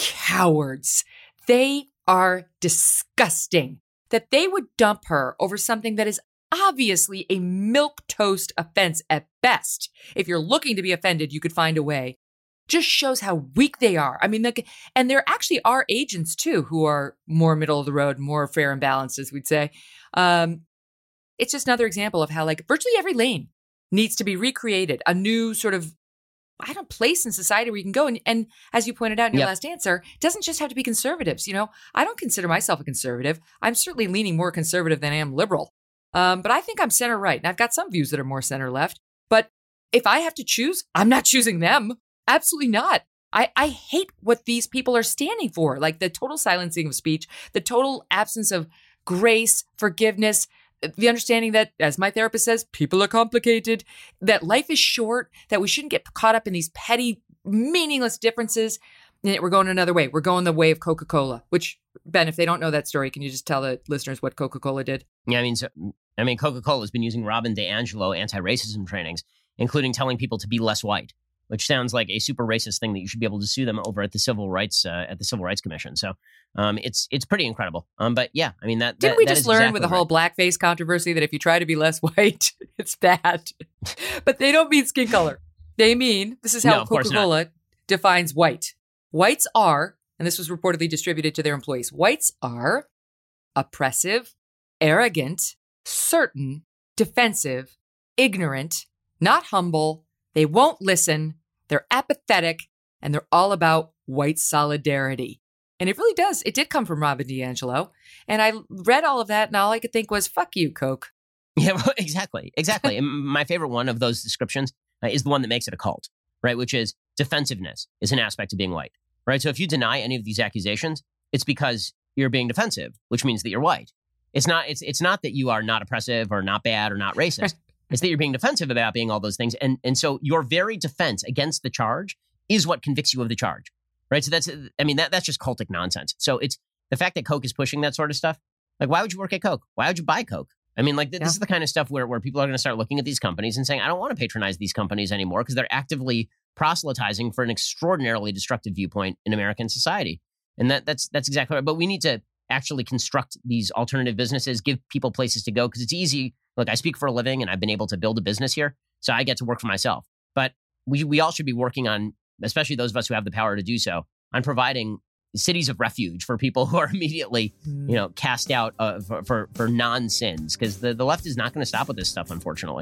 cowards. They are disgusting. That they would dump her over something that is obviously a milquetoast offense at best. If you're looking to be offended, you could find a way. Just shows how weak they are. I mean, the, and there actually are agents too who are more middle of the road, more fair and balanced, as we'd say. Um, It's just another example of how, like, virtually every lane needs to be recreated, a new sort of, I don't place in society where you can go. And, and as you pointed out in your Yep. last answer, it doesn't just have to be conservatives. You know, I don't consider myself a conservative. I'm certainly leaning more conservative than I am liberal. Um, but I think I'm center right. And I've got some views that are more center left. But if I have to choose, I'm not choosing them. Absolutely not. I, I hate what these people are standing for, like the total silencing of speech, the total absence of grace, forgiveness, the understanding that, as my therapist says, people are complicated, that life is short, that we shouldn't get caught up in these petty, meaningless differences. And we're going another way. We're going the way of Coca-Cola, which, Ben, if they don't know that story, can you just tell the listeners what Coca-Cola did? Yeah, I mean, so, I mean, Coca-Cola has been using Robin DiAngelo anti-racism trainings, including telling people to be less white, which sounds like a super racist thing that you should be able to sue them over at the civil rights uh, at the Civil Rights Commission. So um, it's it's pretty incredible. Um, but yeah, I mean that. Didn't that, we that just is learn exactly with the right. whole blackface controversy that if you try to be less white, it's bad? But they don't mean skin color. They mean, this is how No, of course not. Coca-Cola defines white. Whites are, and this was reportedly distributed to their employees, whites are oppressive, arrogant, certain, defensive, ignorant, not humble, they won't listen, they're apathetic, and they're all about white solidarity. And it really does. It did come from Robin DiAngelo. And I read all of that, and all I could think was, fuck you, Coke. Yeah, well, exactly. Exactly. And my favorite one of those descriptions uh, is the one that makes it a cult, right? Which is defensiveness is an aspect of being white, right? So if you deny any of these accusations, it's because you're being defensive, which means that you're white. It's not, it's, it's not that you are not oppressive or not bad or not racist. It's that you're being defensive about being all those things. And, and so your very defense against the charge is what convicts you of the charge, right? So that's, I mean, that that's just cultic nonsense. So it's the fact that Coke is pushing that sort of stuff. Like, why would you work at Coke? Why would you buy Coke? I mean, like, th- Yeah. this is the kind of stuff where, where people are going to start looking at these companies and saying, I don't want to patronize these companies anymore because they're actively proselytizing for an extraordinarily destructive viewpoint in American society. And that that's that's exactly right. But we need to actually construct these alternative businesses, give people places to go, because it's easy. Look, I speak for a living and I've been able to build a business here, so I get to work for myself. But we we all should be working on, especially those of us who have the power to do so, on providing cities of refuge for people who are immediately, you know, cast out uh, for, for, for non-sins, because the, the left is not going to stop with this stuff, unfortunately.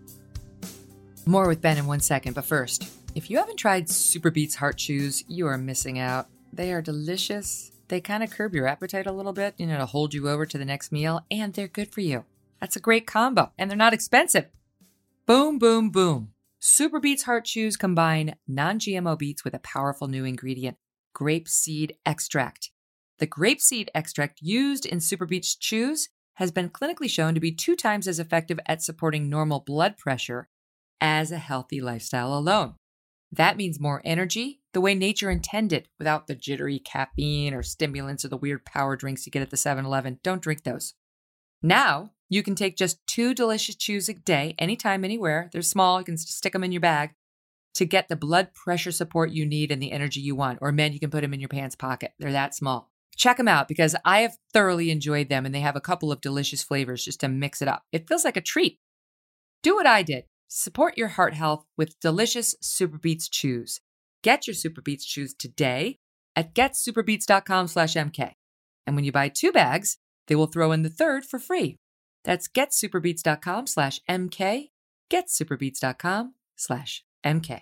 More with Ben in one second, but first, if you haven't tried Super Beets Heart Chews, you are missing out. They are delicious. They kind of curb your appetite a little bit, you know, to hold you over to the next meal, and they're good for you. That's a great combo, and they're not expensive. Boom, boom, boom. Super Beets Heart Chews combine non-G M O beets with a powerful new ingredient, grapeseed extract. The grapeseed extract used in Super Beets Chews has been clinically shown to be two times as effective at supporting normal blood pressure as a healthy lifestyle alone. That means more energy, the way nature intended, without the jittery caffeine or stimulants or the weird power drinks you get at the seven eleven. Don't drink those. Now, you can take just two delicious chews a day, anytime, anywhere. They're small. You can just stick them in your bag to get the blood pressure support you need and the energy you want. Or, men, you can put them in your pants pocket. They're that small. Check them out because I have thoroughly enjoyed them, and they have a couple of delicious flavors just to mix it up. It feels like a treat. Do what I did. Support your heart health with delicious SuperBeets chews. Get your SuperBeets chews today at getsuperbeets.com slash MK. And when you buy two bags, they will throw in the third for free. That's getsuperbeets.com slash MK. Getsuperbeets.com slash MK.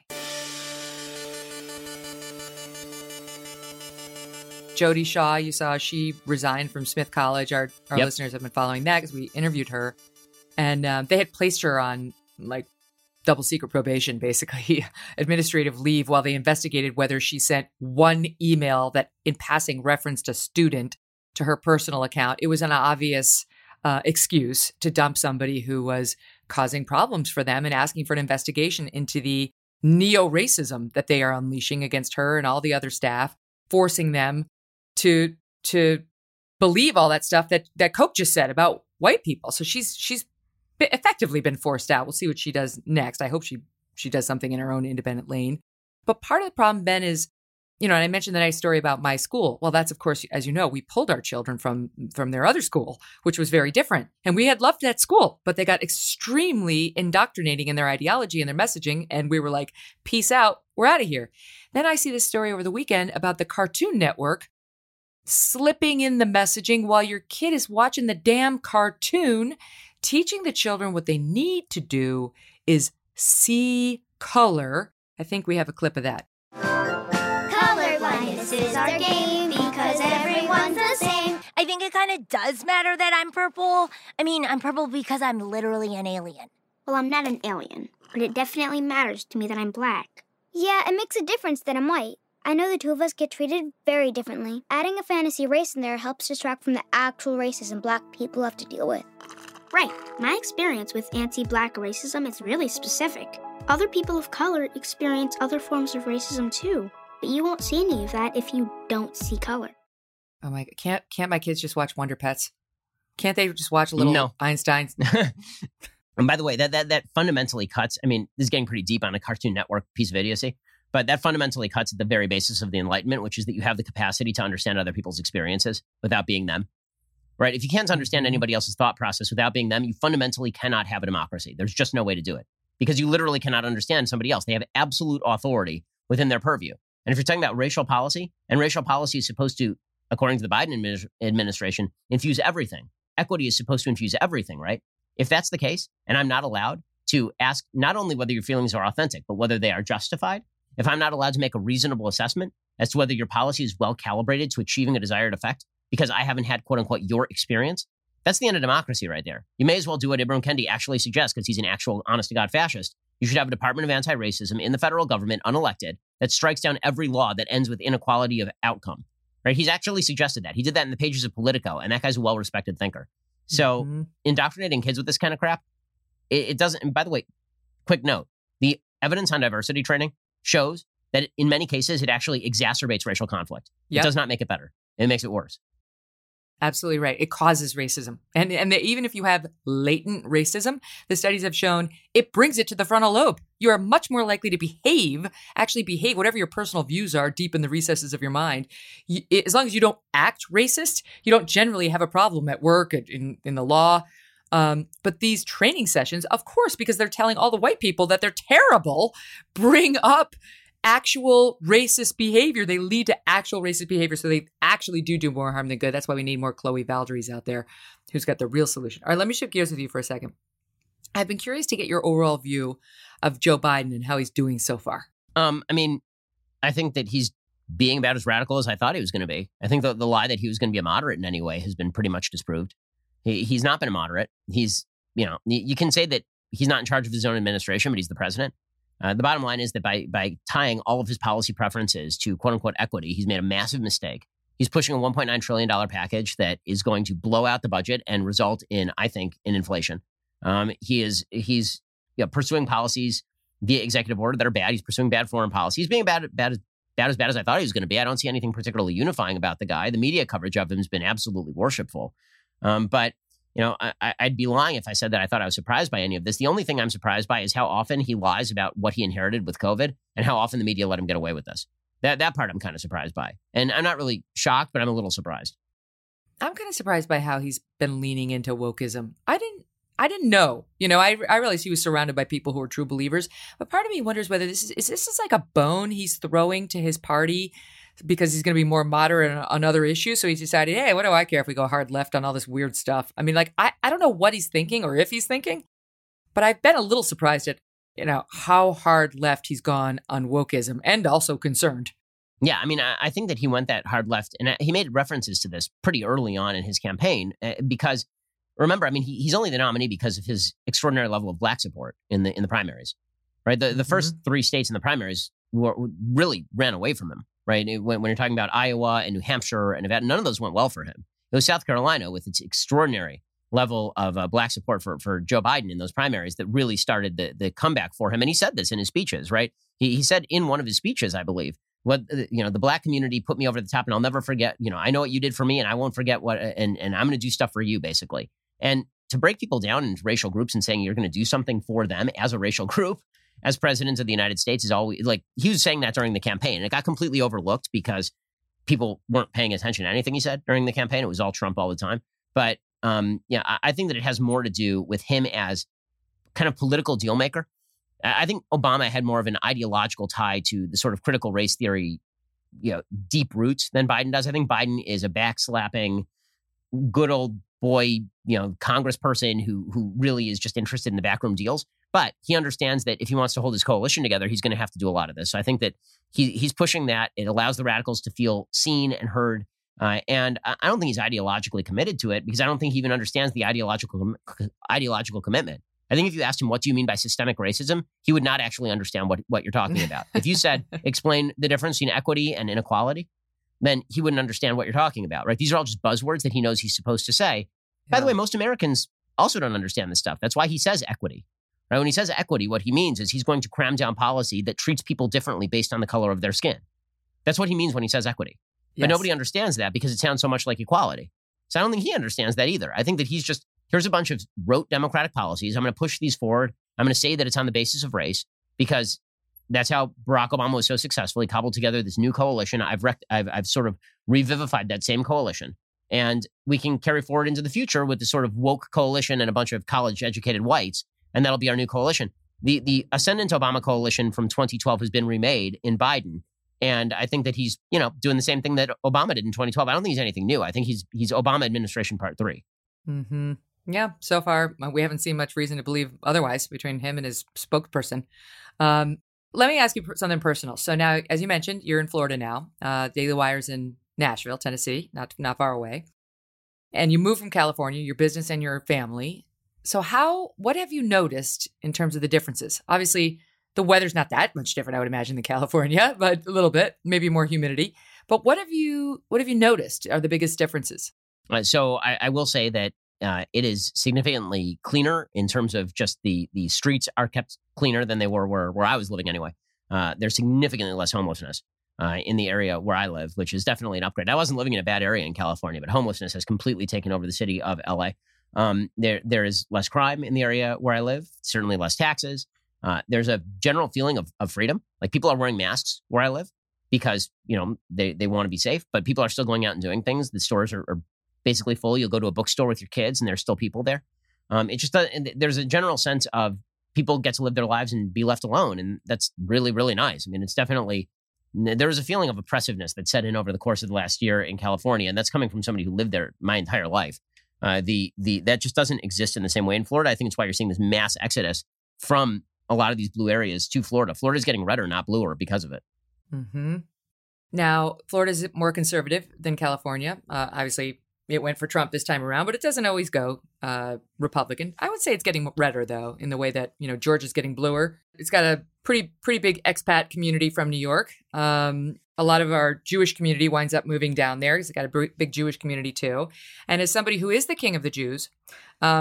Jody Shaw, you saw she resigned from Smith College. Our, our Yep. listeners have been following that because we interviewed her. And um, they had placed her on like double secret probation, basically administrative leave, while they investigated whether she sent one email that in passing referenced a student to her personal account. It was an obvious uh, excuse to dump somebody who was causing problems for them and asking for an investigation into the neo-racism that they are unleashing against her and all the other staff, forcing them to to believe all that stuff that that Koch just said about white people. So she's she's effectively been forced out. We'll see what she does next. I hope she she does something in her own independent lane. But part of the problem, Ben, is, you know, and I mentioned the nice story about my school. Well, that's, of course, as you know, we pulled our children from from their other school, which was very different. And we had loved that school, but they got extremely indoctrinating in their ideology and their messaging. And we were like, peace out, we're out of here. Then I see this story over the weekend about the Cartoon Network slipping in the messaging while your kid is watching the damn cartoon. Teaching the children what they need to do is see color. I think we have a clip of that. Color blindness is our game because everyone's the same. I think it kind of does matter that I'm purple. I mean, I'm purple because I'm literally an alien. Well, I'm not an alien, but it definitely matters to me that I'm black. Yeah, it makes a difference that I'm white. I know the two of us get treated very differently. Adding a fantasy race in there helps distract from the actual racism black people have to deal with. Right. My experience with anti-black racism is really specific. Other people of color experience other forms of racism too, but you won't see any of that if you don't see color. Oh my, can't can't my kids just watch Wonder Pets? Can't they just watch a little No. Einstein? And by the way, that that that fundamentally cuts. I mean, this is getting pretty deep on a Cartoon Network piece of idiocy, but that fundamentally cuts at the very basis of the Enlightenment, which is that you have the capacity to understand other people's experiences without being them. Right? If you can't understand anybody else's thought process without being them, you fundamentally cannot have a democracy. There's just no way to do it because you literally cannot understand somebody else. They have absolute authority within their purview. And if you're talking about racial policy, and racial policy is supposed to, according to the Biden admi- administration, infuse everything. Equity is supposed to infuse everything, right? If that's the case, and I'm not allowed to ask not only whether your feelings are authentic, but whether they are justified, if I'm not allowed to make a reasonable assessment as to whether your policy is well calibrated to achieving a desired effect, because I haven't had, quote unquote, your experience, that's the end of democracy right there. You may as well do what Ibram Kendi actually suggests because he's an actual honest to God fascist. You should have a Department of Anti-Racism in the federal government, unelected, that strikes down every law that ends with inequality of outcome. Right? He's actually suggested that. He did that in the pages of Politico, and that guy's a well-respected thinker. So Mm-hmm. indoctrinating kids with this kind of crap, it, it doesn't, and by the way, quick note, the evidence on diversity training shows that in many cases, it actually exacerbates racial conflict. Yep. It does not make it better. It makes it worse. Absolutely right. It causes racism. And and the, even if you have latent racism, the studies have shown it brings it to the frontal lobe. You are much more likely to behave, actually behave, whatever your personal views are deep in the recesses of your mind. You, it, as long as you don't act racist, you don't generally have a problem at work, in, in the law. Um, but these training sessions, of course, because they're telling all the white people that they're terrible, bring up actual racist behavior. They lead to actual racist behavior. So they actually do do more harm than good. That's why we need more Chloe Valdries out there who's got the real solution. All right, let me shift gears with you for a second. I've been curious to get your overall view of Joe Biden and how he's doing so far. Um, I mean, I think that he's being about as radical as I thought he was going to be. I think the, the lie that he was going to be a moderate in any way has been pretty much disproved. He, he's not been a moderate. He's, you know, you can say that he's not in charge of his own administration, but he's the president. Uh, the bottom line is that by by tying all of his policy preferences to quote unquote equity, he's made a massive mistake. He's pushing a one point nine trillion dollars package that is going to blow out the budget and result in, I think, in inflation. Um, he is he's you know, pursuing policies via executive order that are bad. He's pursuing bad foreign policy. He's being bad, bad, bad as bad as I thought he was going to be. I don't see anything particularly unifying about the guy. The media coverage of him has been absolutely worshipful. Um, but, you know, I, I'd be lying if I said that I thought I was surprised by any of this. The only thing I'm surprised by is how often he lies about what he inherited with COVID and how often the media let him get away with this. That that part I'm kind of surprised by. And I'm not really shocked, but I'm a little surprised. I'm kind of surprised by how he's been leaning into wokeism. I didn't I didn't know. You know, I I realized he was surrounded by people who are true believers. But part of me wonders whether this is, is this is like a bone he's throwing to his party because he's going to be more moderate on, on other issues. So he's decided, hey, what do I care if we go hard left on all this weird stuff? I mean, like, I, I don't know what he's thinking or if he's thinking, but I've been a little surprised at, you know, how hard left he's gone on wokeism and also concerned. Yeah, I mean, I, I think that he went that hard left, and he made references to this pretty early on in his campaign uh, because, remember, I mean, he, he's only the nominee because of his extraordinary level of black support in the in the primaries, right? The the first mm-hmm. three states in the primaries were, really ran away from him, right? When, when you're talking about Iowa and New Hampshire and Nevada, none of those went well for him. It was South Carolina with its extraordinary level of uh, black support for, for Joe Biden in those primaries that really started the, the comeback for him. And he said this in his speeches, right? He, he said in one of his speeches, I believe, what, you know, the black community put me over the top and I'll never forget, you know, I know what you did for me and I won't forget what, and, and I'm going to do stuff for you, basically. And to break people down into racial groups and saying you're going to do something for them as a racial group, as president of the United States, is always like, he was saying that during the campaign. And it got completely overlooked because people weren't paying attention to anything he said during the campaign. It was all Trump all the time. But um, yeah, I, I think that it has more to do with him as kind of political deal maker. I think Obama had more of an ideological tie to the sort of critical race theory, you know, deep roots than Biden does. I think Biden is a backslapping, good old boy, you know, congressperson who who really is just interested in the backroom deals. But he understands that if he wants to hold his coalition together, he's going to have to do a lot of this. So I think that he he's pushing that. It allows the radicals to feel seen and heard. Uh, and I don't think he's ideologically committed to it because I don't think he even understands the ideological ideological commitment. I think if you asked him, what do you mean by systemic racism? He would not actually understand what, what you're talking about. If you said, explain the difference between equity and inequality, then he wouldn't understand what you're talking about, right? These are all just buzzwords that he knows he's supposed to say. Yeah. By the way, most Americans also don't understand this stuff. That's why he says equity, right? When he says equity, what he means is he's going to cram down policy that treats people differently based on the color of their skin. That's what he means when he says equity. Yes. But nobody understands that because it sounds so much like equality. So I don't think he understands that either. I think that he's just, here's a bunch of rote Democratic policies. I'm going to push these forward. I'm going to say that it's on the basis of race because that's how Barack Obama was so successful. He cobbled together this new coalition. I've rec- I've, I've sort of revivified that same coalition. And we can carry forward into the future with this sort of woke coalition and a bunch of college-educated whites, and that'll be our new coalition. The the Ascendant Obama coalition from twenty twelve has been remade in Biden. And I think that he's, you know, doing the same thing that Obama did in twenty twelve. I don't think he's anything new. I think he's he's Obama administration part three. Mm-hmm. Yeah, so far, we haven't seen much reason to believe otherwise between him and his spokesperson. Um, let me ask you something personal. So now, as you mentioned, you're in Florida now. Uh, Daily Wire's in Nashville, Tennessee, not not far away. And you moved from California, your business and your family. So how, what have you noticed in terms of the differences? Obviously, the weather's not that much different, I would imagine, than California, but a little bit, maybe more humidity. But what have you, what have you noticed are the biggest differences? Uh, so I, I will say that Uh, it is significantly cleaner in terms of just the the streets are kept cleaner than they were where, where I was living anyway. Uh, there's significantly less homelessness uh, in the area where I live, which is definitely an upgrade. I wasn't living in a bad area in California, but homelessness has completely taken over the city of L A. Um, there there is less crime in the area where I live, certainly less taxes. Uh, there's a general feeling of, of freedom. Like people are wearing masks where I live because, you know, they, they want to be safe, but people are still going out and doing things. The stores are, are basically full. You'll go to a bookstore with your kids and there's still people there. Um, it just does, there's a general sense of people get to live their lives and be left alone. And that's really, really nice. I mean, it's definitely, there was a feeling of oppressiveness that set in over the course of the last year in California. And that's coming from somebody who lived there my entire life. Uh, the, the, that just doesn't exist in the same way in Florida. I think it's why you're seeing this mass exodus from a lot of these blue areas to Florida. Florida's getting redder, not bluer because of it. Mm-hmm. Now, Florida's more conservative than California. Uh, obviously, it went for Trump this time around, but it doesn't always go uh, Republican. I would say it's getting redder, though, in the way that, you know, Georgia's getting bluer. It's got a pretty pretty big expat community from New York. Um, a lot of our Jewish community winds up moving down there. It's got a big Jewish community, too. And as somebody who is the king of the Jews, um,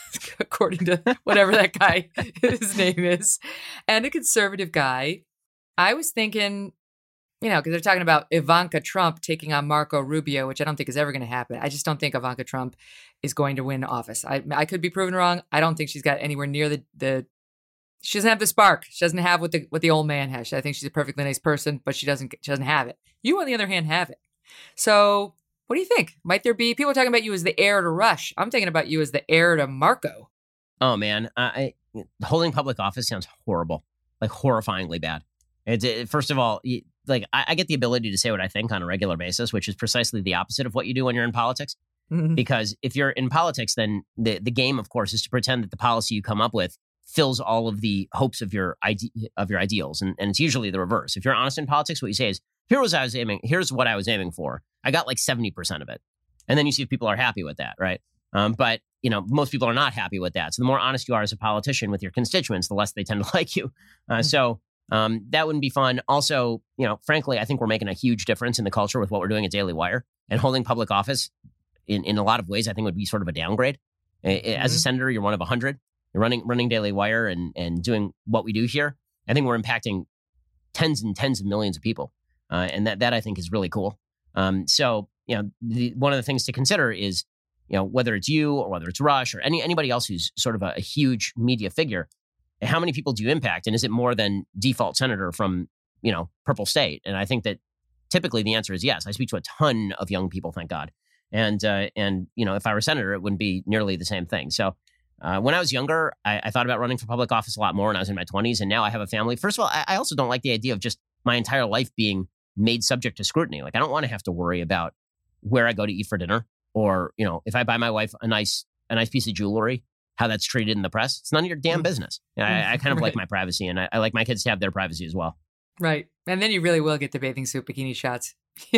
according to whatever that guy, his name is, and a conservative guy. I was thinking, you know, because they're talking about Ivanka Trump taking on Marco Rubio, which I don't think is ever going to happen. I just don't think Ivanka Trump is going to win office. I I could be proven wrong. I don't think she's got anywhere near the the. She doesn't have the spark. She doesn't have what the what the old man has. I think she's a perfectly nice person, but she doesn't she doesn't have it. You, on the other hand, have it. So, what do you think? Might there be people are talking about you as the heir to Rush? I'm thinking about you as the heir to Marco. Oh man, I, holding public office sounds horrible, like horrifyingly bad. It's it, first of all, like I, I get the ability to say what I think on a regular basis, which is precisely the opposite of what you do when you're in politics. Mm-hmm. Because if you're in politics, then the the game, of course, is to pretend that the policy you come up with fills all of the hopes of your ide- of your ideals, and, and it's usually the reverse. If you're honest in politics, what you say is, "Here was I was aiming. Here's what I was aiming for. I got like seventy percent of it," and then you see if people are happy with that, right? Um, but you know, most people are not happy with that. So the more honest you are as a politician with your constituents, the less they tend to like you. Uh, mm-hmm. So um, that wouldn't be fun. Also, you know, frankly, I think we're making a huge difference in the culture with what we're doing at Daily Wire, and holding public office in in a lot of ways, I think would be sort of a downgrade. Mm-hmm. As a senator, you're one of a hundred. You're running running Daily Wire and and doing what we do here. I think we're impacting tens and tens of millions of people, uh, and that that I think is really cool. Um, so you know, the, one of the things to consider is, you know, whether it's you or whether it's Rush or any anybody else who's sort of a, a huge media figure, how many people do you impact, and is it more than default senator from, you know, Purple State? And I think that typically the answer is yes. I speak to a ton of young people, thank God, and uh, and you know, if I were senator, it wouldn't be nearly the same thing. So. Uh, when I was younger, I, I thought about running for public office a lot more when I was in my twenties, and now I have a family. First of all, I, I also don't like the idea of just my entire life being made subject to scrutiny. Like, I don't want to have to worry about where I go to eat for dinner, or, you know, if I buy my wife a nice a nice piece of jewelry, how that's treated in the press. It's none of your damn business. I, I kind of right. like my privacy, and I, I like my kids to have their privacy as well. Right. And then you really will get the bathing suit bikini shots.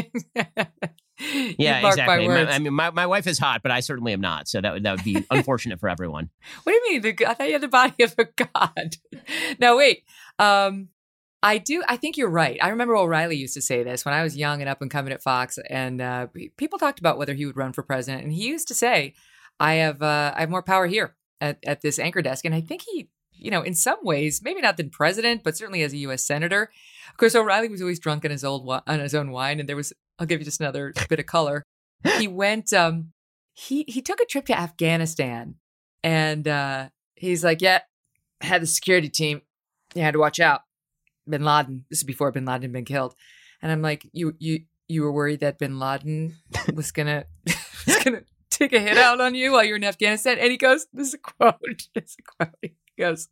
Yeah, exactly. My, I mean, my, my wife is hot, but I certainly am not. So that would that would be unfortunate for everyone. What do you mean? The, I thought you had the body of a god. No, wait. Um, I do. I think you're right. I remember O'Reilly used to say this when I was young and up and coming at Fox, and uh, people talked about whether he would run for president, and he used to say, "I have uh, I have more power here at, at this anchor desk," and I think he. You know, in some ways, maybe not than president, but certainly as a U S senator. Of course, O'Reilly was always drunk on his old wi- on his own wine, and there was. I'll give you just another bit of color. He went. Um, he he took a trip to Afghanistan, and uh, he's like, "Yeah, had the security team. You had to watch out. Bin Laden. This is before Bin Laden had been killed." And I'm like, "You you you were worried that Bin Laden was gonna was gonna take a hit out on you while you're in Afghanistan?" And he goes, "This is a quote. This is a quote." He goes,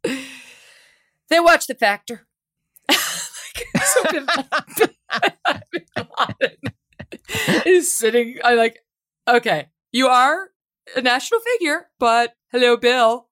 "They watch The Factor." Like, so Bin, Bin, Bin Laden is sitting. I like, okay, you are a national figure, but hello, Bill.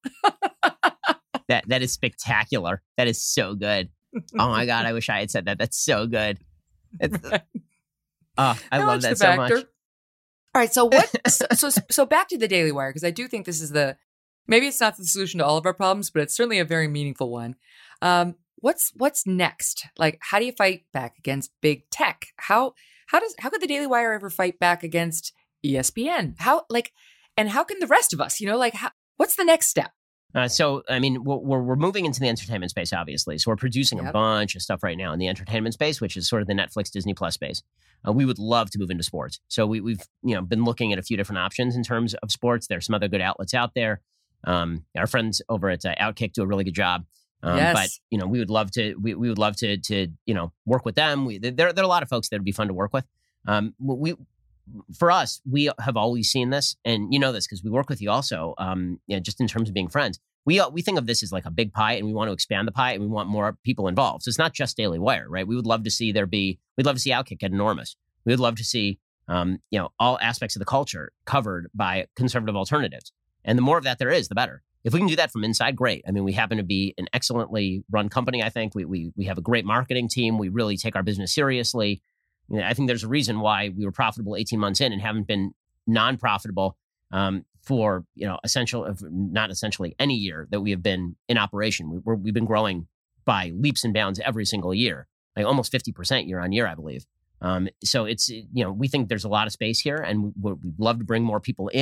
that that is spectacular. That is so good. Oh my God, I wish I had said that. That's so good. It's, right. Oh, I, I love that so much. All right, so what? so, so so back to the Daily Wire, because I do think this is the. Maybe it's not the solution to all of our problems, but it's certainly a very meaningful one. Um, what's what's next? Like, how do you fight back against big tech? How how does how could the Daily Wire ever fight back against E S P N? How like, and how can the rest of us? You know, like, how, what's the next step? Uh, so, I mean, we're we're moving into the entertainment space, obviously. So we're producing yep. a bunch of stuff right now in the entertainment space, which is sort of the Netflix, Disney Plus space. Uh, we would love to move into sports. So we, we've you know been looking at a few different options in terms of sports. There's some other good outlets out there. Um, our friends over at uh, Outkick do a really good job. Um, yes. But, you know, we would love to, we, we would love to, to, you know, work with them. We, there, there are a lot of folks that would be fun to work with. Um, we, for us, we have always seen this, and you know this because we work with you also, um, you know, just in terms of being friends. We, we think of this as like a big pie, and we want to expand the pie, and we want more people involved. So it's not just Daily Wire, right? We would love to see there be, we'd love to see Outkick get enormous. We would love to see, um, you know, all aspects of the culture covered by conservative alternatives. And the more of that there is, the better. If we can do that from inside, great. I mean, we happen to be an excellently run company, I think. We we we have a great marketing team. We really take our business seriously. You know, I think there's a reason why we were profitable eighteen months in and haven't been non-profitable um, for, you know, essential, not essentially any year that we have been in operation. We, we're, we've been growing by leaps and bounds every single year, like almost fifty percent year on year, I believe. Um, so it's, you know, we think there's a lot of space here, and we, we'd love to bring more people in.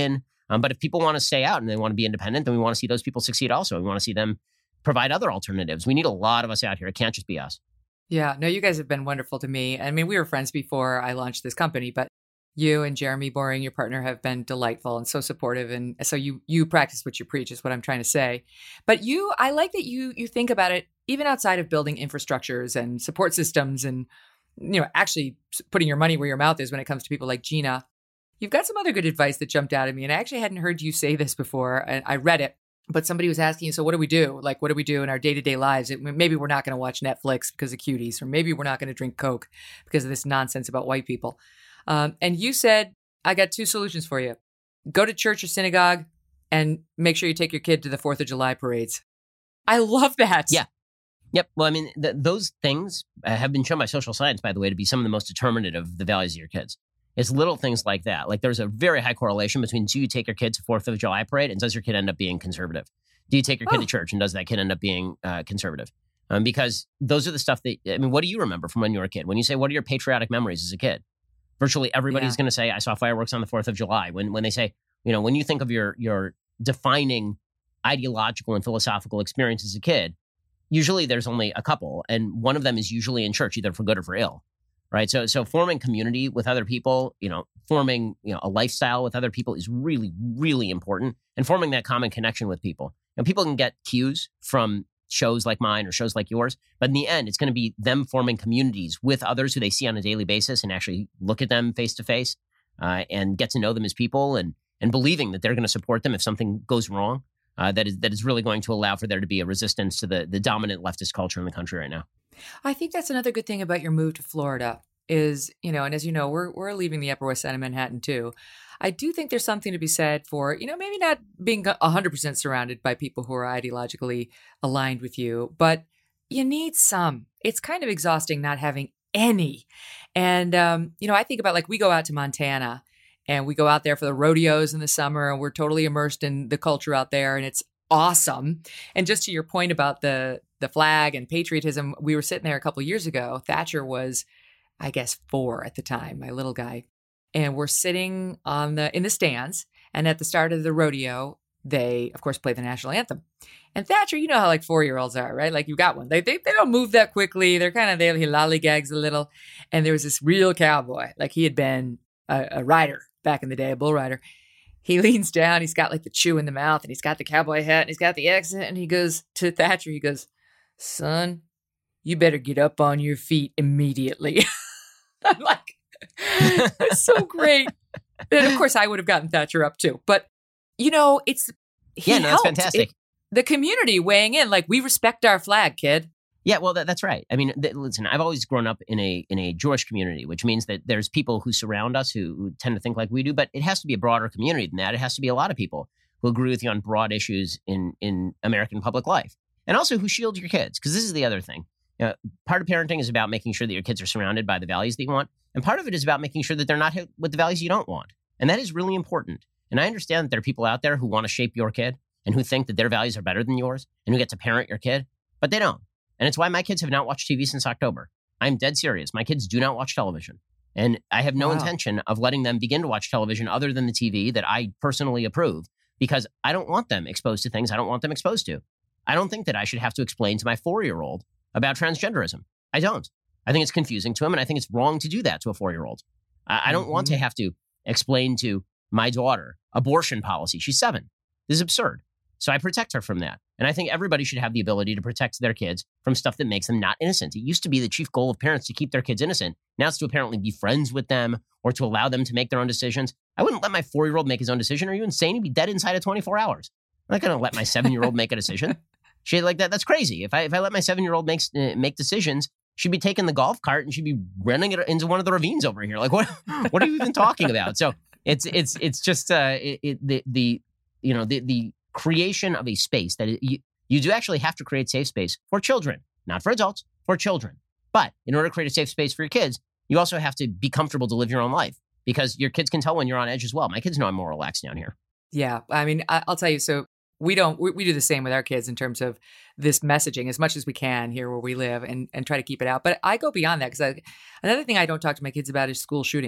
Um, but if people want to stay out and they want to be independent, then we want to see those people succeed also. We want to see them provide other alternatives. We need a lot of us out here. It can't just be us. Yeah, no, you guys have been wonderful to me. I mean, we were friends before I launched this company, but you and Jeremy Boring, your partner, have been delightful and so supportive. And so you you practice what you preach is what I'm trying to say. But you, I like that you you think about it even outside of building infrastructures and support systems and, you know, actually putting your money where your mouth is when it comes to people like Gina. You've got some other good advice that jumped out at me. And I actually hadn't heard you say this before. And I read it. But somebody was asking you, so what do we do? Like, what do we do in our day-to-day lives? It, maybe we're not going to watch Netflix because of cuties, or maybe we're not going to drink Coke because of this nonsense about white people. Um, and you said, I got two solutions for you. Go to church or synagogue and make sure you take your kid to the fourth of July parades. I love that. Yeah. Yep. Well, I mean, th- those things have been shown by social science, by the way, to be some of the most determinative of the values of your kids. It's little things like that. Like there's a very high correlation between do you take your kid to fourth of July parade and does your kid end up being conservative? Do you take your kid oh. to church and does that kid end up being uh, conservative? Um, because those are the stuff that, I mean, what do you remember from when you were a kid? When you say, what are your patriotic memories as a kid? Virtually everybody's Yeah. going to say, I saw fireworks on the fourth of July. When when they say, you know, when you think of your your defining ideological and philosophical experience as a kid, usually there's only a couple. And one of them is usually in church, either for good or for ill. Right. So so forming community with other people, you know, forming, you know, a lifestyle with other people is really, really important. And forming that common connection with people. And people can get cues from shows like mine or shows like yours. But in the end, it's going to be them forming communities with others who they see on a daily basis and actually look at them face to face and get to know them as people and and believing that they're going to support them if something goes wrong. Uh, that is that is really going to allow for there to be a resistance to the the dominant leftist culture in the country right now. I think that's another good thing about your move to Florida is, you know, and as you know, we're we're leaving the Upper West Side of Manhattan too. I do think there's something to be said for, you know, maybe not being one hundred percent surrounded by people who are ideologically aligned with you, but you need some. It's kind of exhausting not having any. And, um, you know, I think about like we go out to Montana and we go out there for the rodeos in the summer and we're totally immersed in the culture out there and it's awesome. And just to your point about the the flag and patriotism, we were sitting there a couple of years ago. Thatcher was, I guess, four at the time, my little guy. And we're sitting on the in the stands. And at the start of the rodeo, they, of course, play the national anthem. And Thatcher, you know how like four-year-olds are, right? Like you got one. They they, they don't move that quickly. They're kind of, they he lollygags a little. And there was this real cowboy. Like he had been a, a rider back in the day, a bull rider. He leans down. He's got like the chew in the mouth. And he's got the cowboy hat. And he's got the accent. And he goes to Thatcher, he goes, son, you better get up on your feet immediately. I'm like, it's so great. And of course, I would have gotten Thatcher up too. But, you know, it's, he yeah, no, that's helped. fantastic. It, the community weighing in, like, we respect our flag, kid. Yeah, well, that, that's right. I mean, th- listen, I've always grown up in a in a Jewish community, which means that there's people who surround us who, who tend to think like we do, but it has to be a broader community than that. It has to be a lot of people who agree with you on broad issues in, in American public life. And also who shield your kids, because this is the other thing. You know, part of parenting is about making sure that your kids are surrounded by the values that you want. And part of it is about making sure that they're not hit with the values you don't want. And that is really important. And I understand that there are people out there who want to shape your kid and who think that their values are better than yours and who get to parent your kid, but they don't. And it's why my kids have not watched T V since October. I'm dead serious. My kids do not watch television. And I have no Wow. intention of letting them begin to watch television other than the T V that I personally approve, because I don't want them exposed to things I don't want them exposed to. I don't think that I should have to explain to my four-year-old about transgenderism. I don't. I think it's confusing to him, and I think it's wrong to do that to a four-year-old. I, I don't mm-hmm. want to have to explain to my daughter abortion policy. She's seven. This is absurd. So I protect her from that. And I think everybody should have the ability to protect their kids from stuff that makes them not innocent. It used to be the chief goal of parents to keep their kids innocent. Now it's to apparently be friends with them or to allow them to make their own decisions. I wouldn't let my four-year-old make his own decision. Are you insane? He'd be dead inside of twenty-four hours. I'm not going to let my seven-year-old make a decision. She like that. That's crazy. If I if I let my seven-year-old make uh, make decisions, she'd be taking the golf cart and she'd be running it into one of the ravines over here. Like what? What are you even talking about? So it's it's it's just uh, it, it, the the you know the the creation of a space that it, you you do actually have to create safe space for children, not for adults, for children. But in order to create a safe space for your kids, you also have to be comfortable to live your own life because your kids can tell when you're on edge as well. My kids know I'm more relaxed down here. Yeah, I mean, I, I'll tell you. So. We don't, we, we do the same with our kids in terms of this messaging as much as we can here where we live and, and try to keep it out. But I go beyond that because another thing I don't talk to my kids about is school shootings.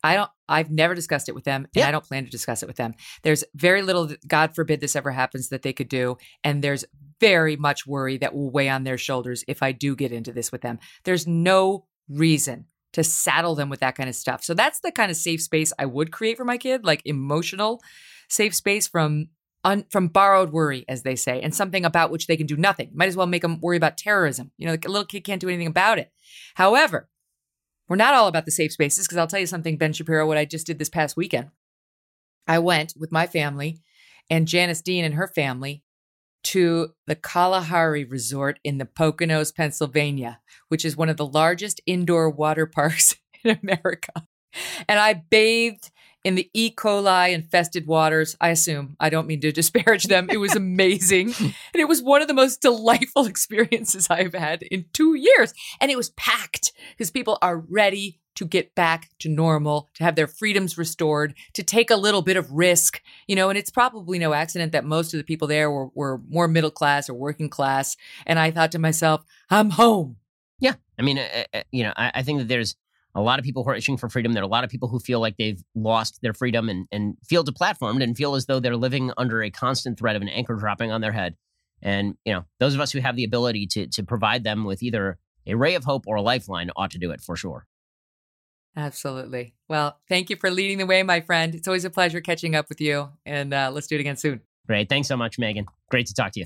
I don't, I've never discussed it with them, and Yeah. I don't plan to discuss it with them. There's very little, that- God forbid this ever happens, that they could do. And there's very much worry that will weigh on their shoulders if I do get into this with them. There's no reason to saddle them with that kind of stuff. So that's the kind of safe space I would create for my kid, like emotional safe space from un, from borrowed worry, as they say, and something about which they can do nothing. Might as well make them worry about terrorism. You know, like a little kid can't do anything about it. However, we're not all about the safe spaces, because I'll tell you something, Ben Shapiro, what I just did this past weekend. I went with my family and Janice Dean and her family to the Kalahari Resort in the Poconos, Pennsylvania, which is one of the largest indoor water parks in America. And I bathed in the E. coli infested waters. I assume, I don't mean to disparage them. It was amazing. And it was one of the most delightful experiences I've had in two years. And it was packed because people are ready to get back to normal, to have their freedoms restored, to take a little bit of risk, you know, and it's probably no accident that most of the people there were, were more middle class or working class. And I thought to myself, I'm home. Yeah. I mean, uh, uh, you know, I, I think that there's a lot of people who are itching for freedom. There are a lot of people who feel like they've lost their freedom and, and feel deplatformed and feel as though they're living under a constant threat of an anchor dropping on their head. And, you know, those of us who have the ability to to provide them with either a ray of hope or a lifeline ought to do it for sure. Absolutely. Well, thank you for leading the way, my friend. It's always a pleasure catching up with you. And uh, let's do it again soon. Great. Thanks so much, Megan. Great to talk to you.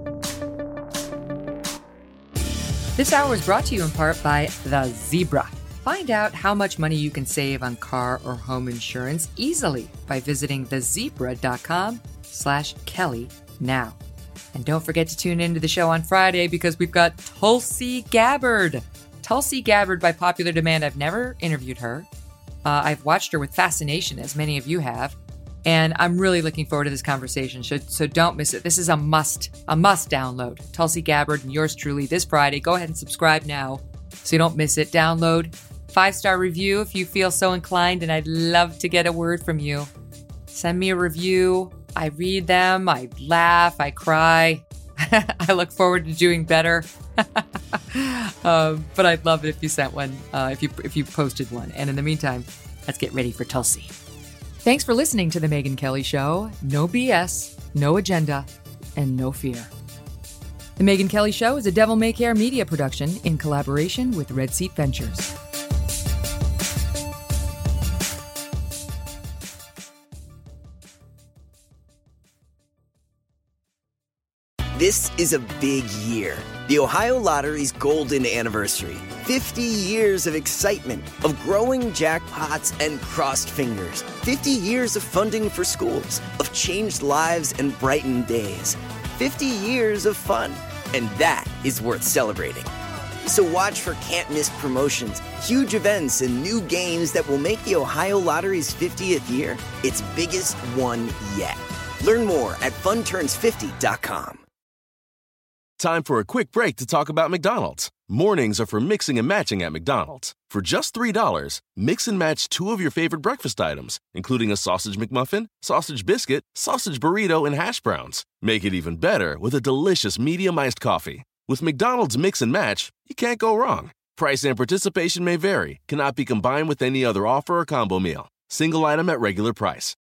This hour is brought to you in part by The Zebra. Find out how much money you can save on car or home insurance easily by visiting thezebra.com slash Kelly now. And don't forget to tune into the show on Friday because we've got Tulsi Gabbard. Tulsi Gabbard, by popular demand. I've never interviewed her. Uh, I've watched her with fascination, as many of you have. And I'm really looking forward to this conversation, so, so don't miss it. This is a must, a must download. Tulsi Gabbard and yours truly this Friday. Go ahead and subscribe now so you don't miss it. Download, five-star review if you feel so inclined, and I'd love to get a word from you. Send me a review. I read them. I laugh. I cry. I look forward to doing better. um, but I'd love it if you sent one, uh, if you if you posted one. And in the meantime, let's get ready for Tulsi. Thanks for listening to The Megyn Kelly Show. No B S, no agenda, and no fear. The Megyn Kelly Show is a Devil May Care media production in collaboration with Red Seat Ventures. This is a big year. The Ohio Lottery's golden anniversary. fifty years of excitement, of growing jackpots and crossed fingers. fifty years of funding for schools, of changed lives and brightened days. fifty years of fun. And that is worth celebrating. So watch for can't-miss promotions, huge events, and new games that will make the Ohio Lottery's fiftieth year its biggest one yet. Learn more at fun turns fifty dot com. Time for a quick break to talk about McDonald's. Mornings are for mixing and matching at McDonald's. For just three dollars, mix and match two of your favorite breakfast items, including a sausage McMuffin, sausage biscuit, sausage burrito, and hash browns. Make it even better with a delicious medium iced coffee. With McDonald's Mix and Match, you can't go wrong. Price and participation may vary, cannot be combined with any other offer or combo meal. Single item at regular price.